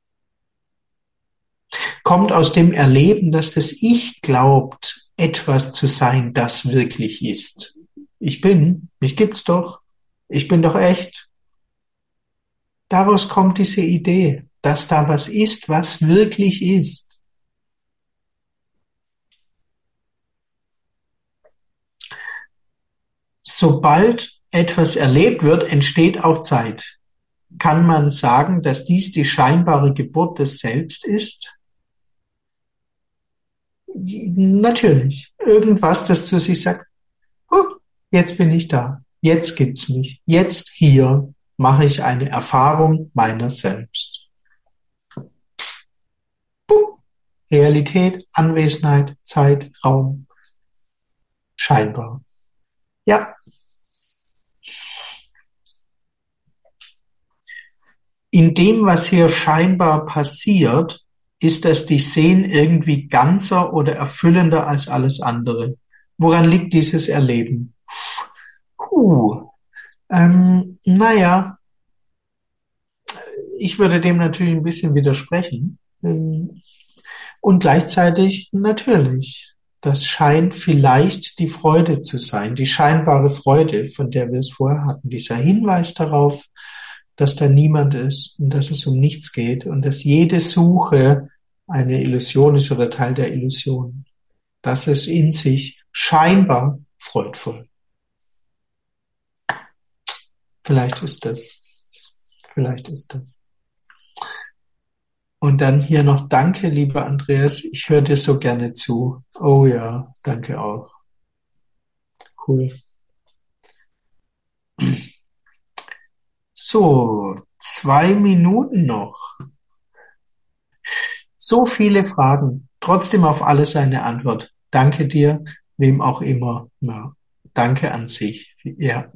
Kommt aus dem Erleben, dass das Ich glaubt, etwas zu sein, das wirklich ist. Ich bin, mich gibt's doch, ich bin doch echt. Daraus kommt diese Idee, dass da was ist, was wirklich ist. Sobald etwas erlebt wird, entsteht auch Zeit. Kann man sagen, dass dies die scheinbare Geburt des Selbst ist? Natürlich. Irgendwas, das zu sich sagt, oh, jetzt bin ich da. Jetzt gibt's mich. Jetzt hier mache ich eine Erfahrung meiner selbst. Realität, Anwesenheit, Zeit, Raum. Scheinbar. Ja. In dem, was hier scheinbar passiert, ist das dich sehen irgendwie ganzer oder erfüllender als alles andere. Woran liegt dieses Erleben? Naja, ich würde dem natürlich ein bisschen widersprechen. Und gleichzeitig natürlich. Das scheint vielleicht die Freude zu sein, die scheinbare Freude, von der wir es vorher hatten. Dieser Hinweis darauf, dass da niemand ist und dass es um nichts geht und dass jede Suche eine Illusion ist oder Teil der Illusion. Das ist in sich scheinbar freudvoll. Vielleicht ist das. Vielleicht ist das. Und dann hier noch danke, lieber Andreas. Ich höre dir so gerne zu. Oh ja, danke auch. Cool. So, 2 Minuten noch. So viele Fragen. Trotzdem auf alles eine Antwort. Danke dir, wem auch immer. Ja, danke an sich. Ja,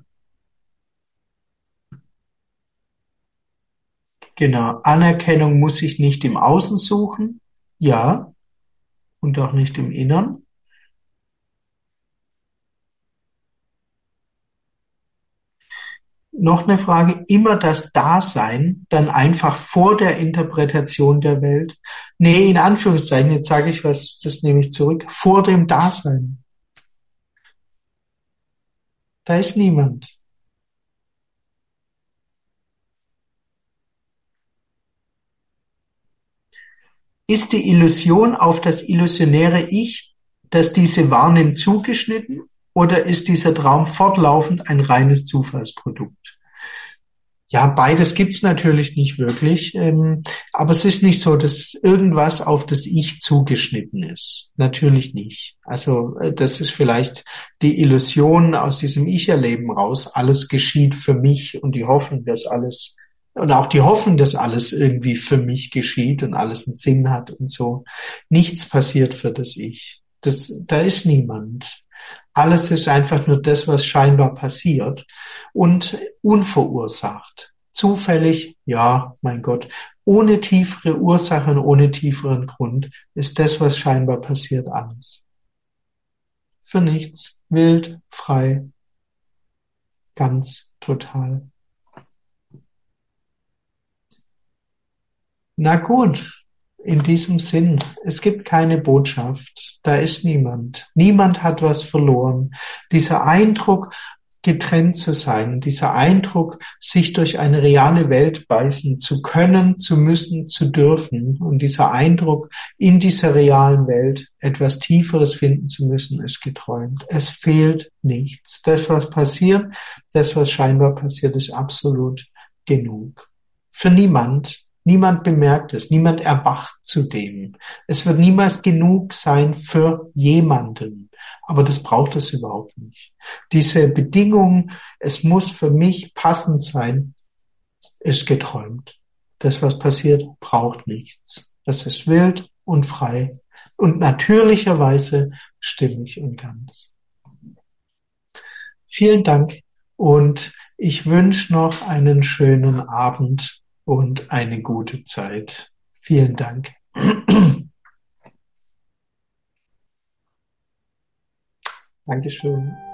genau. Anerkennung muss ich nicht im Außen suchen. Ja, und auch nicht im Innern. Noch eine Frage, immer das Dasein, dann einfach vor der Interpretation der Welt. Nee, in Anführungszeichen, jetzt sage ich was, das nehme ich zurück, vor dem Dasein. Da ist niemand. Ist die Illusion auf das illusionäre Ich, das diese wahrnimmt, zugeschnitten, oder ist dieser Traum fortlaufend ein reines Zufallsprodukt? Ja, beides gibt's natürlich nicht wirklich, aber es ist nicht so, dass irgendwas auf das Ich zugeschnitten ist. Natürlich nicht. Also das ist vielleicht die Illusion aus diesem Ich-Erleben raus. Alles geschieht für mich und die Hoffnung, dass alles und auch die Hoffnung, dass alles irgendwie für mich geschieht und alles einen Sinn hat und so. Nichts passiert für das Ich. Da ist niemand. Alles ist einfach nur das, was scheinbar passiert und unverursacht. Zufällig, ja, mein Gott, ohne tiefere Ursache und ohne tieferen Grund ist das, was scheinbar passiert, alles. Für nichts, wild, frei, ganz, total. Na gut, in diesem Sinn, es gibt keine Botschaft, da ist niemand. Niemand hat was verloren. Dieser Eindruck, getrennt zu sein, dieser Eindruck, sich durch eine reale Welt beißen zu können, zu müssen, zu dürfen und dieser Eindruck, in dieser realen Welt etwas Tieferes finden zu müssen, ist geträumt. Es fehlt nichts. Das, was passiert, das, was scheinbar passiert, ist absolut genug. Für niemand. Niemand bemerkt es, niemand erwacht zu dem. Es wird niemals genug sein für jemanden. Aber das braucht es überhaupt nicht. Diese Bedingung, es muss für mich passend sein, ist geträumt. Das, was passiert, braucht nichts. Das ist wild und frei und natürlicherweise stimmig und ganz. Vielen Dank und ich wünsche noch einen schönen Abend und eine gute Zeit. Vielen Dank. Dankeschön.